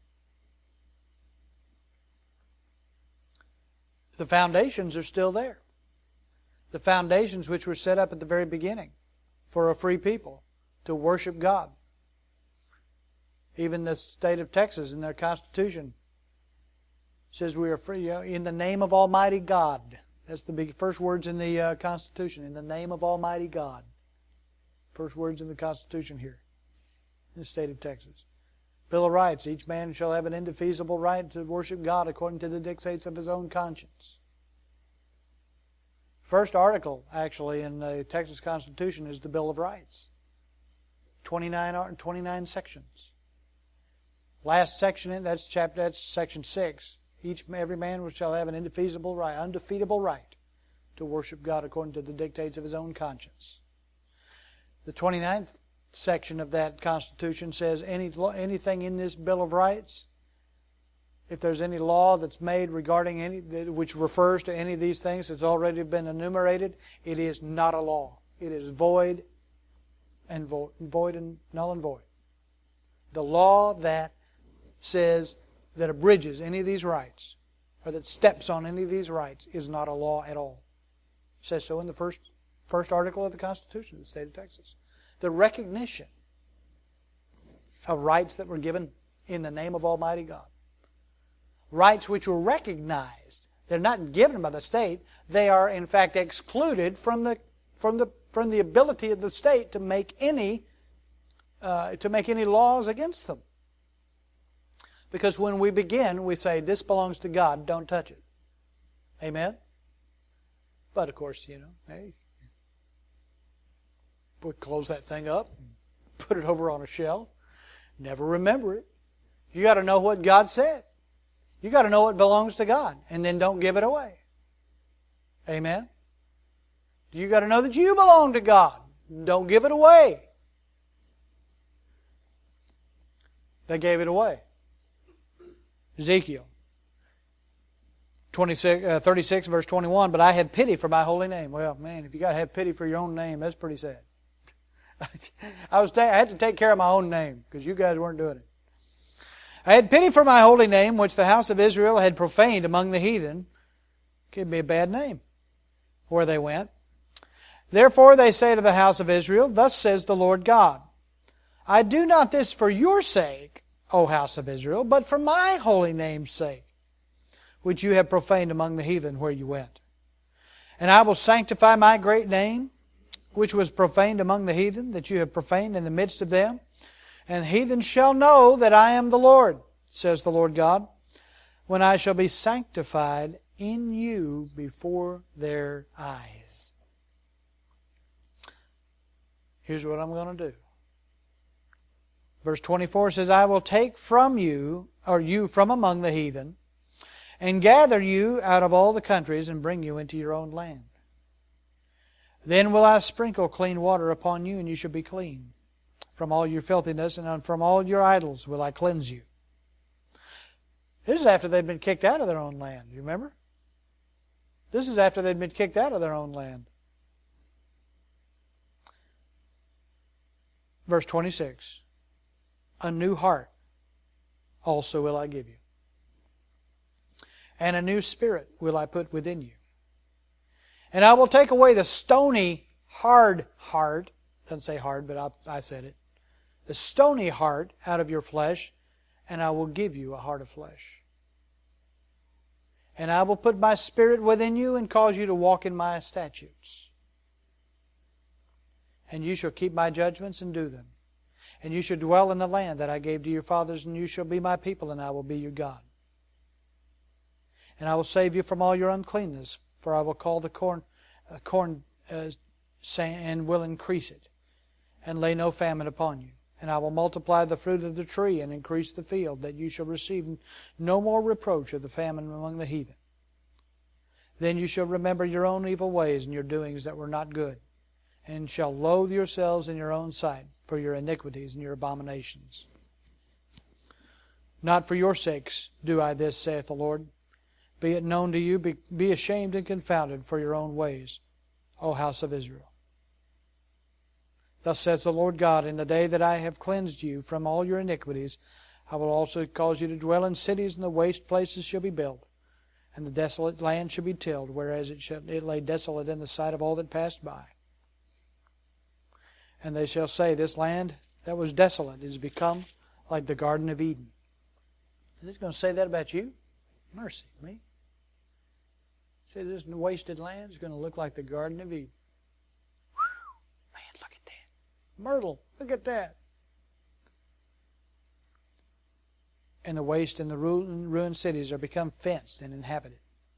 The foundations are still there. The foundations which were set up at the very beginning for a free people to worship God. Even the state of Texas in their Constitution says we are free, you know, in the name of Almighty God. That's the big first words in the uh, Constitution. In the name of Almighty God. First words in the Constitution here in the state of Texas. Bill of Rights. Each man shall have an indefeasible right to worship God according to the dictates of his own conscience. First article, actually, in the Texas Constitution is the Bill of Rights. twenty-nine, twenty-nine sections. Last section, in that's chapter. That's section six. Each every man shall have an indefeasible right, undefeatable right, to worship God according to the dictates of his own conscience. The twenty-ninth section of that Constitution says any anything in this Bill of Rights, if there's any law that's made regarding any, which refers to any of these things that's already been enumerated, it is not a law. It is void and void, void and null and void. The law that says that abridges any of these rights, or that steps on any of these rights, is not a law at all. It says so in the first first article of the Constitution of the state of Texas. The recognition of rights that were given in the name of Almighty God. Rights which were recognized. They're not given by the state. They are in fact excluded from the from the from the ability of the state to make any uh, to make any laws against them. Because when we begin, we say, this belongs to God, don't touch it. Amen? But of course, you know, hey, we close that thing up, put it over on a shelf, never remember it. You got to know what God said. You got to know what belongs to God, and then don't give it away. Amen? You got to know that you belong to God. Don't give it away. They gave it away. Ezekiel twenty-six, uh, thirty-six, verse twenty-one, but I had pity for my holy name. Well, man, if you got to have pity for your own name, that's pretty sad. I was ta- I had to take care of my own name because you guys weren't doing it. I had pity for my holy name, which the house of Israel had profaned among the heathen. Could be a bad name where they went. Therefore they say to the house of Israel, thus says the Lord God, I do not this for your sake, O house of Israel, but for my holy name's sake, which you have profaned among the heathen where you went. And I will sanctify my great name, which was profaned among the heathen, that you have profaned in the midst of them. And the heathen shall know that I am the Lord, says the Lord God, when I shall be sanctified in you before their eyes. Here's what I'm going to do. Verse twenty-four says, I will take from you, or you from among the heathen, and gather you out of all the countries, and bring you into your own land. Then will I sprinkle clean water upon you, and you shall be clean. From all your filthiness, and from all your idols will I cleanse you. This is after they've been kicked out of their own land. You remember? This is after they've been kicked out of their own land. Verse twenty-six. A new heart also will I give you. And a new spirit will I put within you. And I will take away the stony, hard heart. Doesn't say hard, but I, I said it. The stony heart out of your flesh, and I will give you a heart of flesh. And I will put my spirit within you and cause you to walk in my statutes. And you shall keep my judgments and do them. And you shall dwell in the land that I gave to your fathers, and you shall be my people, and I will be your God. And I will save you from all your uncleanness, for I will call the corn, uh, corn uh, and will increase it, and lay no famine upon you. And I will multiply the fruit of the tree and increase the field, that you shall receive no more reproach of the famine among the heathen. Then you shall remember your own evil ways and your doings that were not good, and shall loathe yourselves in your own sight for your iniquities and your abominations. Not for your sakes do I this, saith the Lord. Be it known to you, be, be ashamed and confounded for your own ways, O house of Israel. Thus says the Lord God, in the day that I have cleansed you from all your iniquities, I will also cause you to dwell in cities, and the waste places shall be built, and the desolate land shall be tilled, whereas it, shall, it lay desolate in the sight of all that passed by. And they shall say, this land that was desolate is become like the Garden of Eden. Is it going to say that about you? Mercy, me. Say this wasted land is going to look like the Garden of Eden. Whew, man, look at that. Myrtle, look at that. And the waste and the ruined cities are become fenced and inhabited.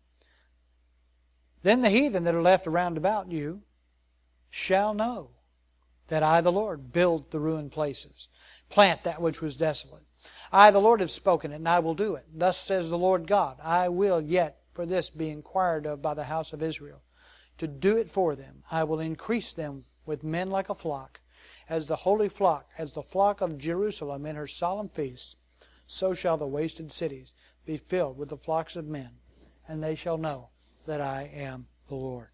Then the heathen that are left around about you shall know that I, the Lord, build the ruined places, plant that which was desolate. I, the Lord, have spoken it, and I will do it. Thus says the Lord God, I will yet for this be inquired of by the house of Israel, to do it for them. I will increase them with men like a flock, as the holy flock, as the flock of Jerusalem in her solemn feasts, so shall the wasted cities be filled with the flocks of men, and they shall know that I am the Lord.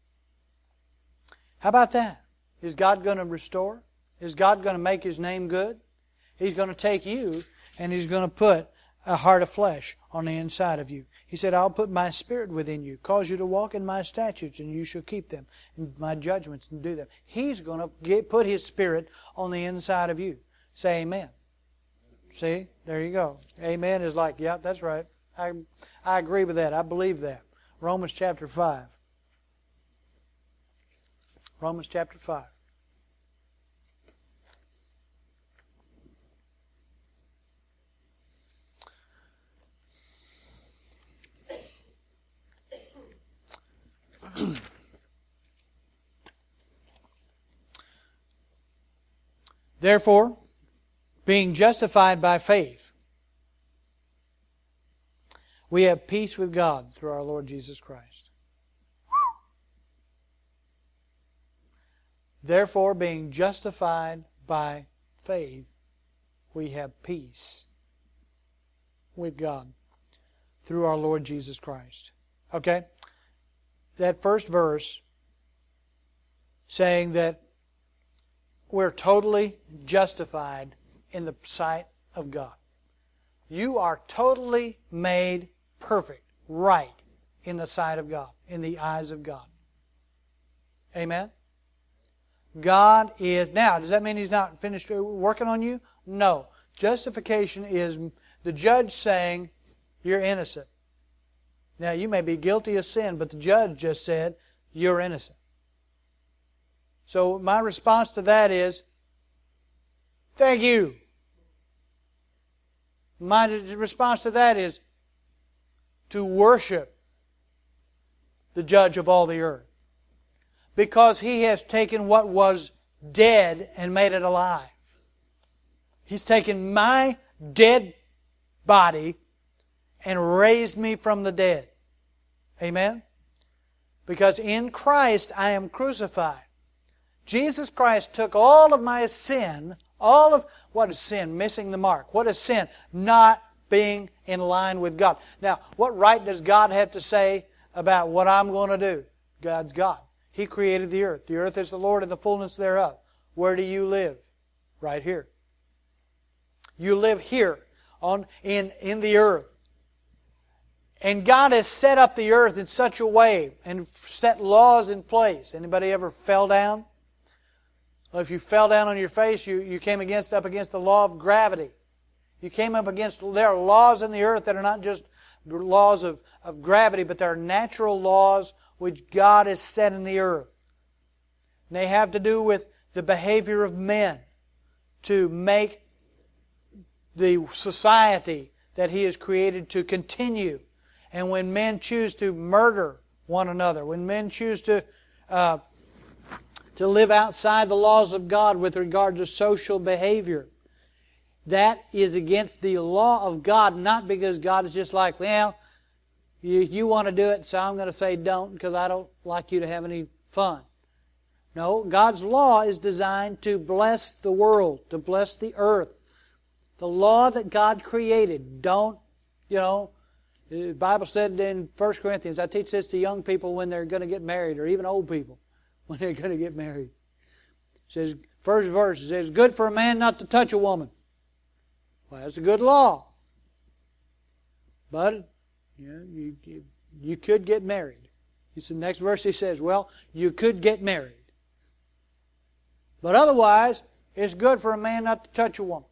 How about that? Is God going to restore? Is God going to make His name good? He's going to take you and He's going to put a heart of flesh on the inside of you. He said, I'll put my Spirit within you, cause you to walk in my statutes, and you shall keep them, and my judgments, and do them. He's going to get, put His Spirit on the inside of you. Say amen. See? There you go. Amen is like, yeah, that's right. I, I agree with that. I believe that. Romans chapter five. Romans chapter five. Therefore, being justified by faith, we have peace with God through our Lord Jesus Christ. Therefore, being justified by faith, we have peace with God through our Lord Jesus Christ. Okay? That first verse saying that we're totally justified in the sight of God. You are totally made perfect, right, in the sight of God, in the eyes of God. Amen? God is... Now, does that mean He's not finished working on you? No. Justification is the judge saying you're innocent. Now, you may be guilty of sin, but the judge just said you're innocent. So my response to that is, thank you. My response to that is to worship the judge of all the earth. Because He has taken what was dead and made it alive. He's taken my dead body and raised me from the dead. Amen? Because in Christ I am crucified. Jesus Christ took all of my sin, all of, what is sin? Missing the mark. What is sin? Not being in line with God. Now, what right does God have to say about what I'm going to do? God's God. He created the earth. The earth is the Lord and the fullness thereof. Where do you live? Right here. You live here on in, in the earth. And God has set up the earth in such a way and set laws in place. Anybody ever fell down? Well, if you fell down on your face, you, you came against up against the law of gravity. You came up against, there are laws in the earth that are not just laws of, of gravity, but there are natural laws which God has set in the earth. And they have to do with the behavior of men to make the society that He has created to continue. And when men choose to murder one another, when men choose to uh, to live outside the laws of God with regard to social behavior, that is against the law of God, not because God is just like, well, you, you want to do it, so I'm going to say don't because I don't like you to have any fun. No, God's law is designed to bless the world, to bless the earth. The law that God created, don't, you know, the Bible said in First Corinthians, I teach this to young people when they're going to get married, or even old people when they're going to get married. It says, first verse, it says, good for a man not to touch a woman. Well, that's a good law. But, you know, you, you, you could get married. It's the next verse he says, well, you could get married. But otherwise, it's good for a man not to touch a woman.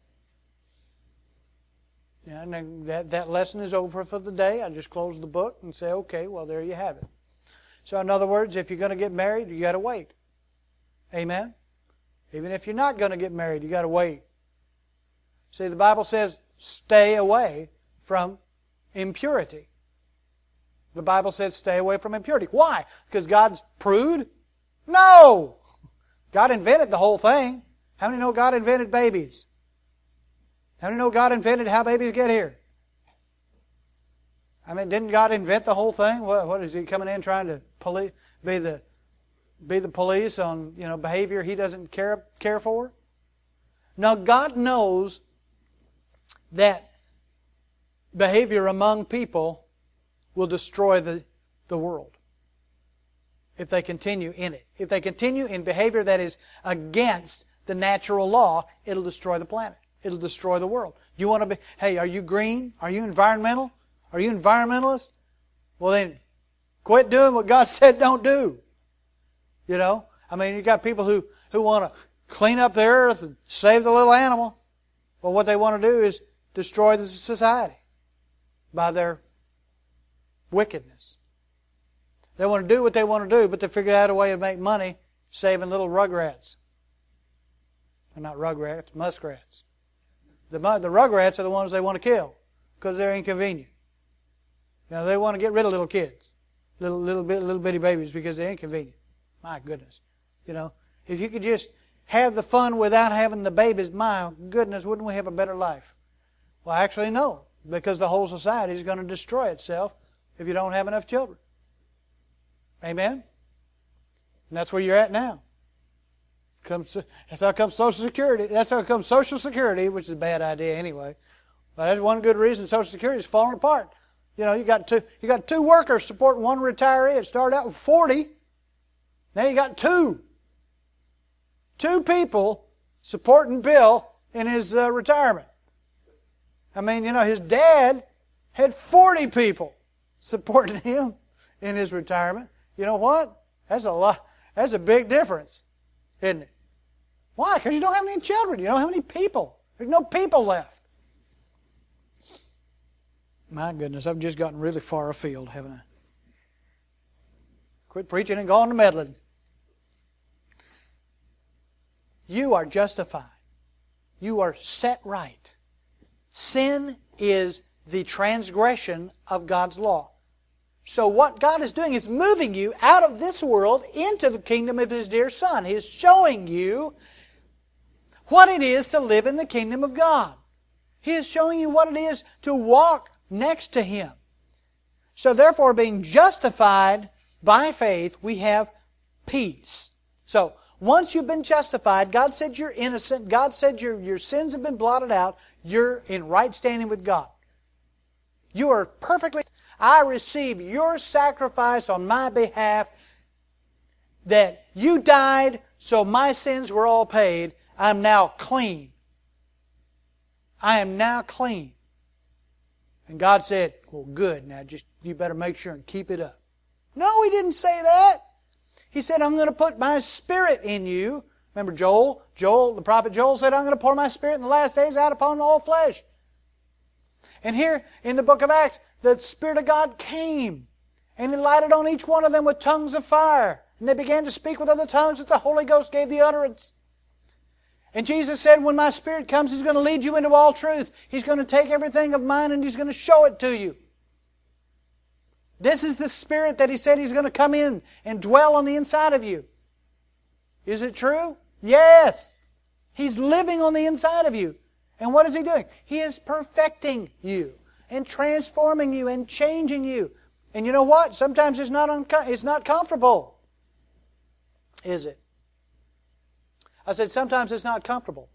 Yeah, and that, that lesson is over for the day. I just close the book and say, okay, well, there you have it. So in other words, if you're going to get married, you got to wait. Amen? Even if you're not going to get married, you got to wait. See, the Bible says, stay away from impurity. The Bible says, stay away from impurity. Why? Because God's prude? No! God invented the whole thing. How many know God invented babies? How many know God invented how babies get here? I mean, didn't God invent the whole thing? What, what is He coming in trying to poli- be the be the police on, you know, behavior He doesn't care care for? Now, God knows that behavior among people will destroy the, the world if they continue in it. If they continue in behavior that is against the natural law, it'll destroy the planet. It'll destroy the world. You want to be, hey, are you green? Are you environmental? Are you environmentalist? Well then, quit doing what God said don't do. You know? I mean, you got people who, who want to clean up the earth and save the little animal. Well, what they want to do is destroy the society by their wickedness. They want to do what they want to do, but they figure out a way to make money saving little rugrats. They're not rugrats, muskrats. The, the rugrats are the ones they want to kill because they're inconvenient. You know, they want to get rid of little kids, little little bit little bitty babies because they're inconvenient. My goodness, you know, if you could just have the fun without having the babies, my goodness, wouldn't we have a better life? Well, actually, no, because the whole society is going to destroy itself if you don't have enough children. Amen? And that's where you're at now. Comes, that's how comes Social Security. That's how comes Social Security, which is a bad idea anyway. But that's one good reason Social Security is falling apart. You know, you got two, you got two workers supporting one retiree. It started out with forty. Now you got two. Two people supporting Bill in his uh, retirement. I mean, you know, his dad had forty people supporting him in his retirement. You know what? That's a lot. That's a big difference, isn't it? Why? Because you don't have any children. You don't have any people. There's no people left. My goodness, I've just gotten really far afield, haven't I? Quit preaching and go on to meddling. You are justified. You are set right. Sin is the transgression of God's law. So what God is doing is moving you out of this world into the kingdom of His dear Son. He is showing you what it is to live in the kingdom of God. He is showing you what it is to walk next to Him. So therefore, being justified by faith, we have peace. So, once you've been justified, God said you're innocent, God said your, your sins have been blotted out, you're in right standing with God. You are perfectly... I receive your sacrifice on my behalf, that you died so my sins were all paid. I'm now clean. I am now clean. And God said, well, good, now just you better make sure and keep it up. No, He didn't say that. He said, I'm going to put my Spirit in you. Remember Joel? Joel, the prophet Joel said, I'm going to pour my Spirit in the last days out upon all flesh. And here in the book of Acts, the Spirit of God came. And He lighted on each one of them with tongues of fire. And they began to speak with other tongues as the Holy Ghost gave the utterance. And Jesus said, when my Spirit comes, He's going to lead you into all truth. He's going to take everything of mine and He's going to show it to you. This is the Spirit that He said He's going to come in and dwell on the inside of you. Is it true? Yes. He's living on the inside of you. And what is He doing? He is perfecting you and transforming you and changing you. And you know what? Sometimes it's not unco- it's not comfortable. Is it? I said sometimes it's not comfortable.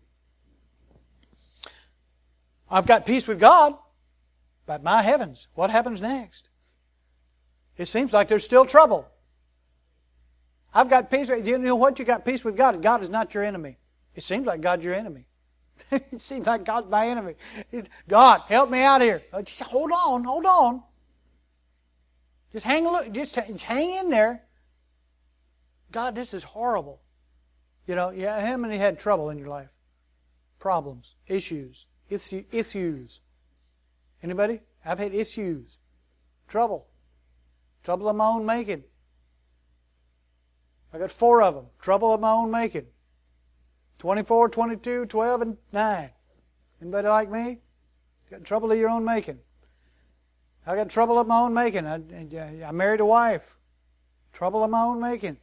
I've got peace with God, but my heavens, what happens next? It seems like there's still trouble. I've got peace with... You know what? You got peace with God. God is not your enemy. It seems like God's your enemy. It seems like God's my enemy. God, help me out here. Just hold on, hold on. Just hang a look, just hang in there. God, this is horrible. You know, yeah, how many had trouble in your life? Problems, issues, issues. Anybody? I've had issues. Trouble. Trouble of my own making. I got four of them. Trouble of my own making. twenty-four, twenty-two, twelve, and nine. Anybody like me? Got trouble of your own making. I got trouble of my own making. I, I married a wife. Trouble of my own making.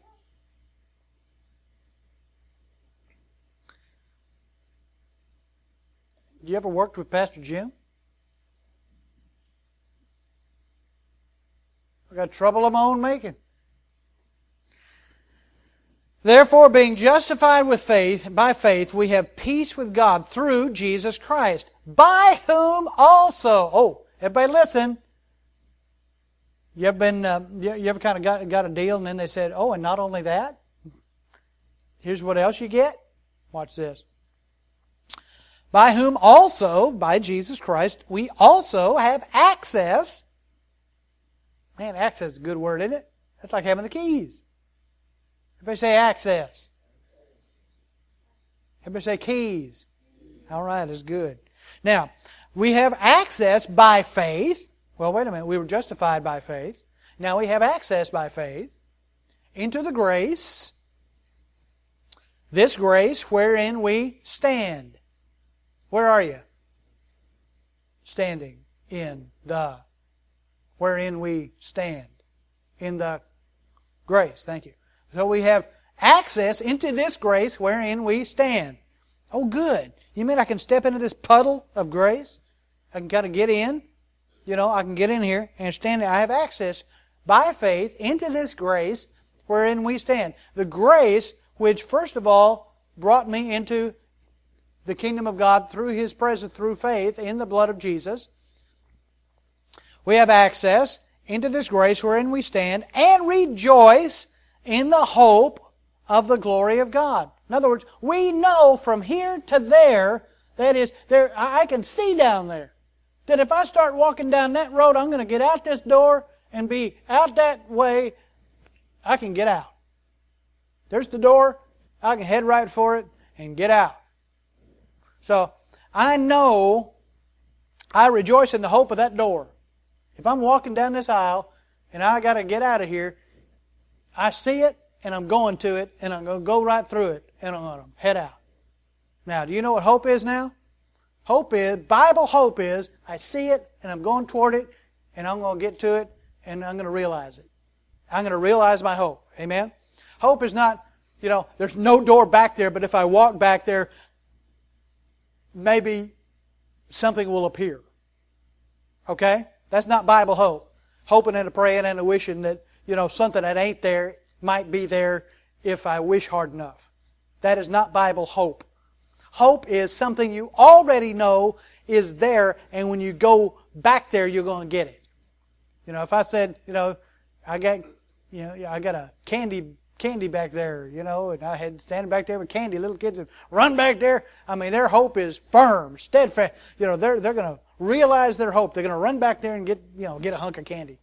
You ever worked with Pastor Jim? I got trouble of my own making. Therefore, being justified with faith, by faith, we have peace with God through Jesus Christ, by whom also, oh, everybody listen. You ever been, uh, you ever kind of got, got a deal and then they said, oh, and not only that, here's what else you get. Watch this. By whom also, by Jesus Christ, we also have access. Man, access is a good word, isn't it? That's like having the keys. Everybody say access. Everybody say keys. All right, that's good. Now, we have access by faith. Well, wait a minute. We were justified by faith. Now we have access by faith into the grace, this grace wherein we stand. Where are you? Standing in the, wherein we stand. In the grace. Thank you. So we have access into this grace wherein we stand. Oh, good. You mean I can step into this puddle of grace? I can kind of get in. You know, I can get in here and stand there. I have access by faith into this grace wherein we stand. The grace which, first of all, brought me into the kingdom of God through His presence, through faith in the blood of Jesus. We have access into this grace wherein we stand and rejoice in the hope of the glory of God. In other words, we know from here to there, that is, there I can see down there, that if I start walking down that road, I'm going to get out this door and be out that way. I can get out. There's the door. I can head right for it and get out. So, I know I rejoice in the hope of that door. If I'm walking down this aisle and I got to get out of here, I see it and I'm going to it and I'm going to go right through it and I'm going to head out. Now, do you know what hope is now? Hope is, Bible hope is, I see it and I'm going toward it and I'm going to get to it and I'm going to realize it. I'm going to realize my hope. Amen? Hope is not, you know, there's no door back there, but if I walk back there, maybe something will appear. Okay? That's not Bible hope. Hoping and a praying and a wishing that, you know, something that ain't there might be there if I wish hard enough. That is not Bible hope. Hope is something you already know is there, and when you go back there, you're going to get it. You know, if I said, you know, I got, you know, I got a candy candy back there, you know, and I had standing back there with candy, little kids would run back there. I mean, their hope is firm, steadfast. You know, they're they're going to realize their hope. They're going to run back there and get, you know, get a hunk of candy.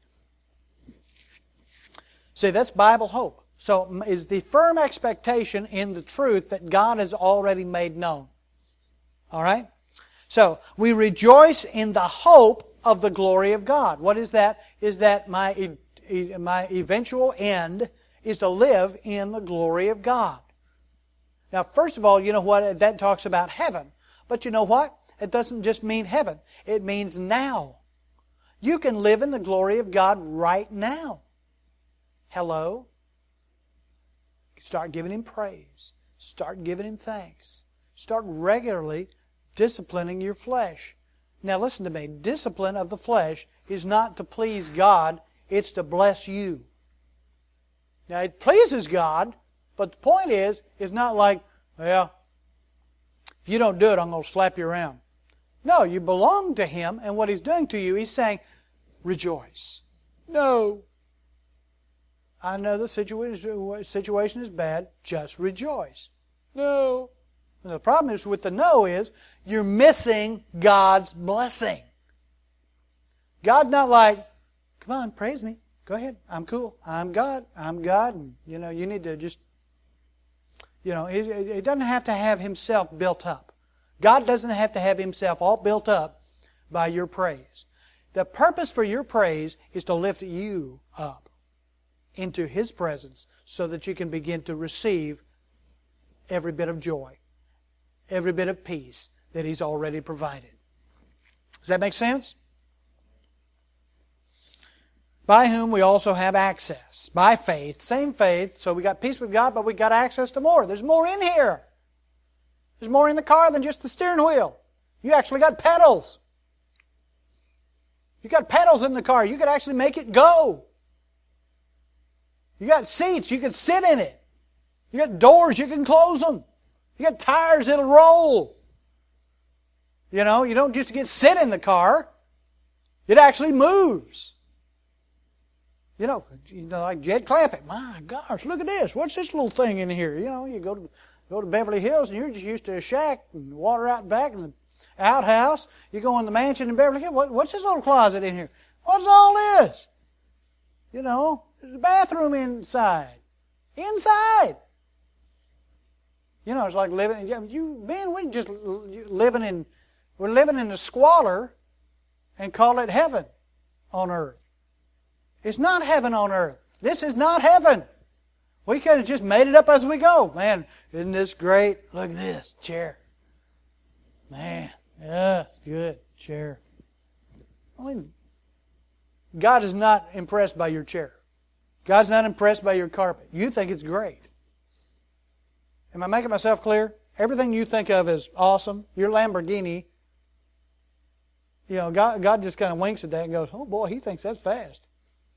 See, that's Bible hope. So, is the firm expectation in the truth that God has already made known. All right? So, we rejoice in the hope of the glory of God. What is that? Is that my, my eventual end is to live in the glory of God. Now, first of all, you know what? That talks about heaven. But you know what? It doesn't just mean heaven. It means now. You can live in the glory of God right now. Hello? Start giving Him praise. Start giving Him thanks. Start regularly disciplining your flesh. Now listen to me. Discipline of the flesh is not to please God. It's to bless you. Now it pleases God, but the point is, it's not like, well, if you don't do it, I'm going to slap you around. No, you belong to Him, and what He's doing to you, He's saying, rejoice. No. I know the situation, situation is bad, just rejoice. No. And the problem is with the no is, you're missing God's blessing. God's not like, come on, praise me. Go ahead. I'm cool. I'm God. I'm God. And, you know, you need to just, you know, He, he doesn't have to have Himself built up. God doesn't have to have Himself all built up by your praise. The purpose for your praise is to lift you up into His presence so that you can begin to receive every bit of joy, every bit of peace that He's already provided. Does that make sense? By whom we also have access. By faith, same faith. So we got peace with God, but we got access to more. There's more in here. There's more in the car than just the steering wheel. You actually got pedals. You got pedals in the car. You could actually make it go. You got seats. You could sit in it. You got doors, you can close them. You got tires that'll roll. You know, you don't just get sit in the car. It actually moves. You know, you know, like Jed Clampett. My gosh, look at this. What's this little thing in here? You know, you go to go to Beverly Hills and you're just used to a shack and water out back and the outhouse. You go in the mansion in Beverly Hills. What, what's this little closet in here? What's all this? You know, there's a bathroom inside. Inside. You know, it's like living. You man, we're just living in. We're living in the squalor, and call it heaven on earth. It's not heaven on earth. This is not heaven. We could have just made it up as we go. Man, isn't this great? Look at this chair. Man, yeah, it's good chair. I mean, God is not impressed by your chair. God's not impressed by your carpet. You think it's great. Am I making myself clear? Everything you think of is awesome. Your Lamborghini, you know, God, God just kind of winks at that and goes, oh boy, he thinks that's fast.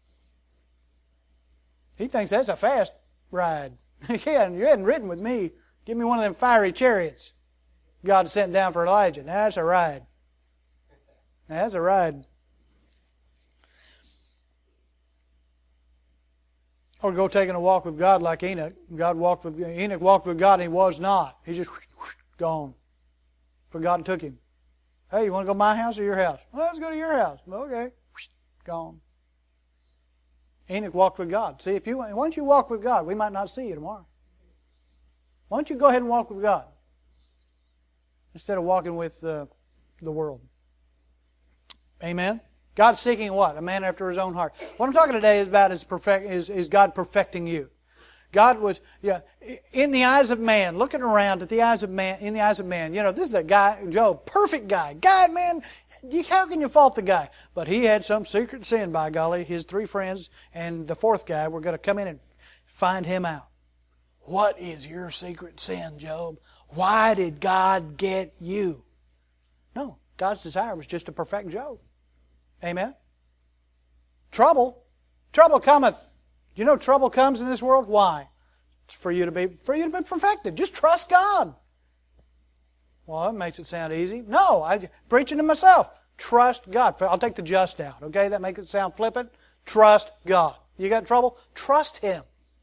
He thinks that's a fast ride. Yeah, you hadn't ridden with me. Give me one of them fiery chariots God sent down for Elijah. Now that's a ride. Now that's a ride. Or go taking a walk with God like Enoch. God walked with Enoch walked with God and he was not. He just gone. For God took him. Hey, you want to go to my house or your house? Well, let's go to your house. Okay. Gone. Enoch walked with God. See, if you once you walk with God, we might not see you tomorrow. Why don't you go ahead and walk with God instead of walking with uh, the world? Amen. God's seeking what? A man after His own heart. What I'm talking today is about is perfect is, is God perfecting you. God was, yeah, in the eyes of man, looking around at the eyes of man, in the eyes of man. You know, this is a guy, Job, perfect guy. God, man, you, how can you fault the guy? But he had some secret sin, by golly. His three friends and the fourth guy were going to come in and find him out. What is your secret sin, Job? Why did God get you? No, God's desire was just to perfect Job. Amen? Trouble. Trouble cometh. You know trouble comes in this world? Why? It's for you to be for you to be perfected. Just trust God. Well, that makes it sound easy. No, I'm preaching to myself. Trust God. I'll take the just out. Okay, that makes it sound flippant. Trust God. You got trouble? Trust Him.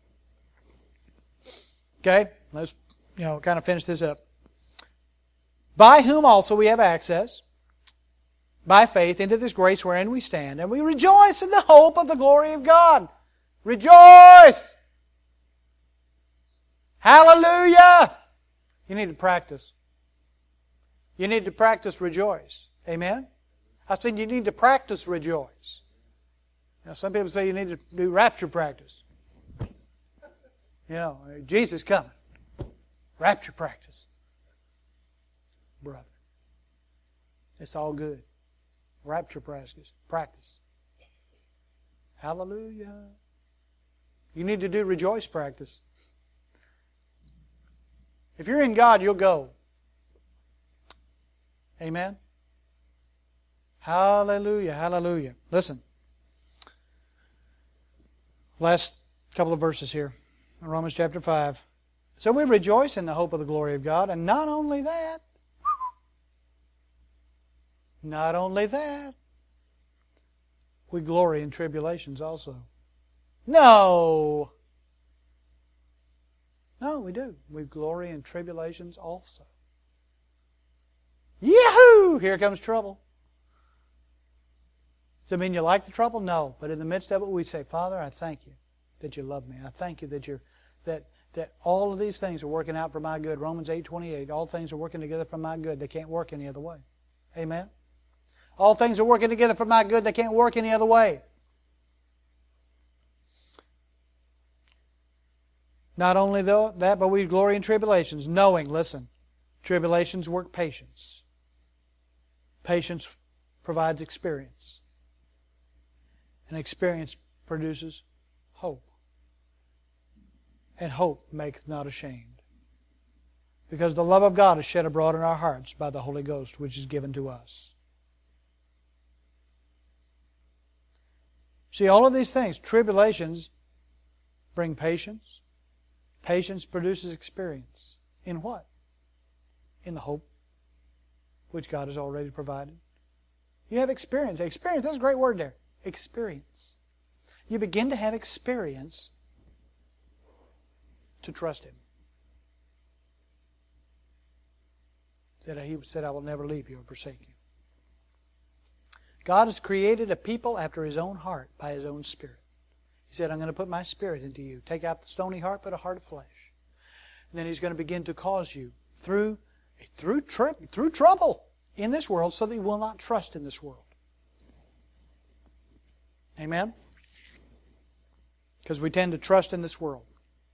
Okay, let's you know kind of finish this up. By whom also we have access, by faith, into this grace wherein we stand, and we rejoice in the hope of the glory of God. Rejoice! Hallelujah! You need to practice. You need to practice rejoice. Amen? I said you need to practice rejoice. Now, some people say you need to do rapture practice. You know, Jesus coming. Rapture practice. Brother. It's all good. Rapture practice. Practice. Hallelujah. You need to do rejoice practice. If you're in God, you'll go. Amen? Hallelujah, hallelujah. Listen. Last couple of verses here. Romans chapter five. So we rejoice in the hope of the glory of God, and not only that, not only that, we glory in tribulations also. No! No, we do. We glory in tribulations also. Yahoo! Here comes trouble. Does it mean you like the trouble? No. But in the midst of it, we say, Father, I thank you that you love me. I thank you that you're that that all of these things are working out for my good. Romans eight twenty-eight. All things are working together for my good. They can't work any other way. Amen? All things are working together for my good. They can't work any other way. Not only though that, but we glory in tribulations, knowing, listen, tribulations work patience. Patience provides experience. And experience produces hope. And hope maketh not ashamed. Because the love of God is shed abroad in our hearts by the Holy Ghost, which is given to us. See, all of these things, tribulations bring patience. Patience produces experience. In what? In the hope which God has already provided. You have experience. Experience, that's a great word there. Experience. You begin to have experience to trust Him. That He said, I will never leave you or forsake you. God has created a people after His own heart by His own Spirit. He said, I'm going to put my Spirit into you. Take out the stony heart, put a heart of flesh. And then He's going to begin to cause you through, through, tri- through trouble in this world so that you will not trust in this world. Amen? Because we tend to trust in this world.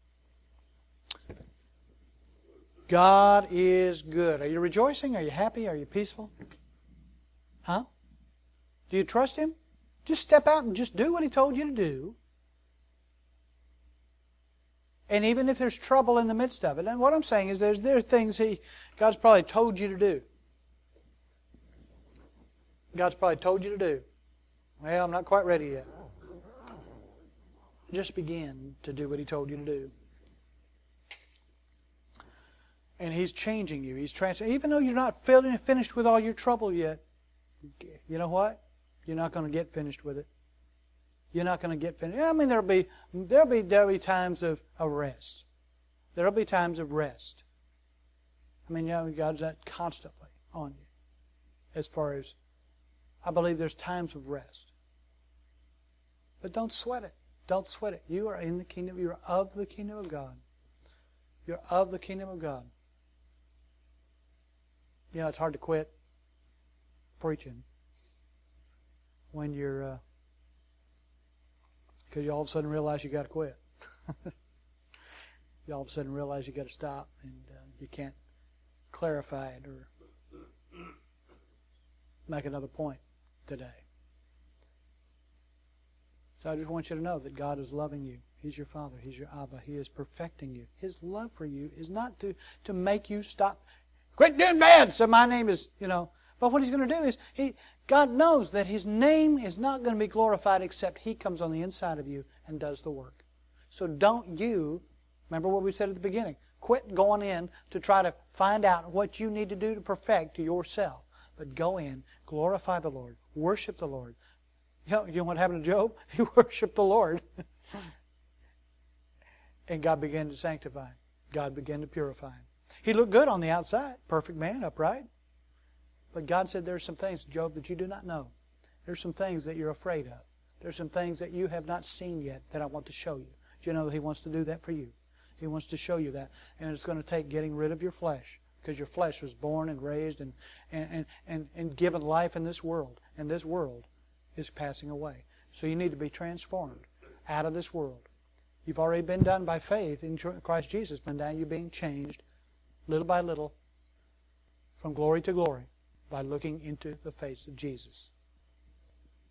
God is good. Are you rejoicing? Are you happy? Are you peaceful? Huh? Do you trust Him? Just step out and just do what He told you to do. And even if there's trouble in the midst of it. And what I'm saying is there's there are things He God's probably told you to do. God's probably told you to do. Well, I'm not quite ready yet. Just begin to do what He told you to do. And He's changing you. He's transforming. Even though you're not finished with all your trouble yet, you know what? You're not going to get finished with it. You're not going to get finished. I mean, there'll be there'll be there'll be times of, of rest. There'll be times of rest. I mean, you know, God's that constantly on you. As far as I believe there's times of rest. But don't sweat it. Don't sweat it. You are in the kingdom. You're of the kingdom of God. You're of the kingdom of God. You know, it's hard to quit preaching when you're, uh, because you all of a sudden realize you got to quit. You all of a sudden realize you got to stop, and uh, you can't clarify it or make another point today. So I just want you to know that God is loving you. He's your Father. He's your Abba. He is perfecting you. His love for you is not to, to make you stop. Quit doing bad, so my name is, you know. But what He's going to do is, he, God knows that His name is not going to be glorified except He comes on the inside of you and does the work. So don't you, remember what we said at the beginning, quit going in to try to find out what you need to do to perfect yourself. But go in, glorify the Lord, worship the Lord. You know, you know what happened to Job? He worshiped the Lord. And God began to sanctify him. God began to purify him. He looked good on the outside. Perfect man, upright. But God said, there's some things, Job, that you do not know. There's some things that you're afraid of. There's some things that you have not seen yet that I want to show you. Do you know that He wants to do that for you? He wants to show you that. And it's going to take getting rid of your flesh. Because your flesh was born and raised and, and, and, and, and given life in this world. And this world is passing away. So you need to be transformed out of this world. You've already been done by faith in Christ Jesus, but now you're being changed little by little from glory to glory by looking into the face of Jesus.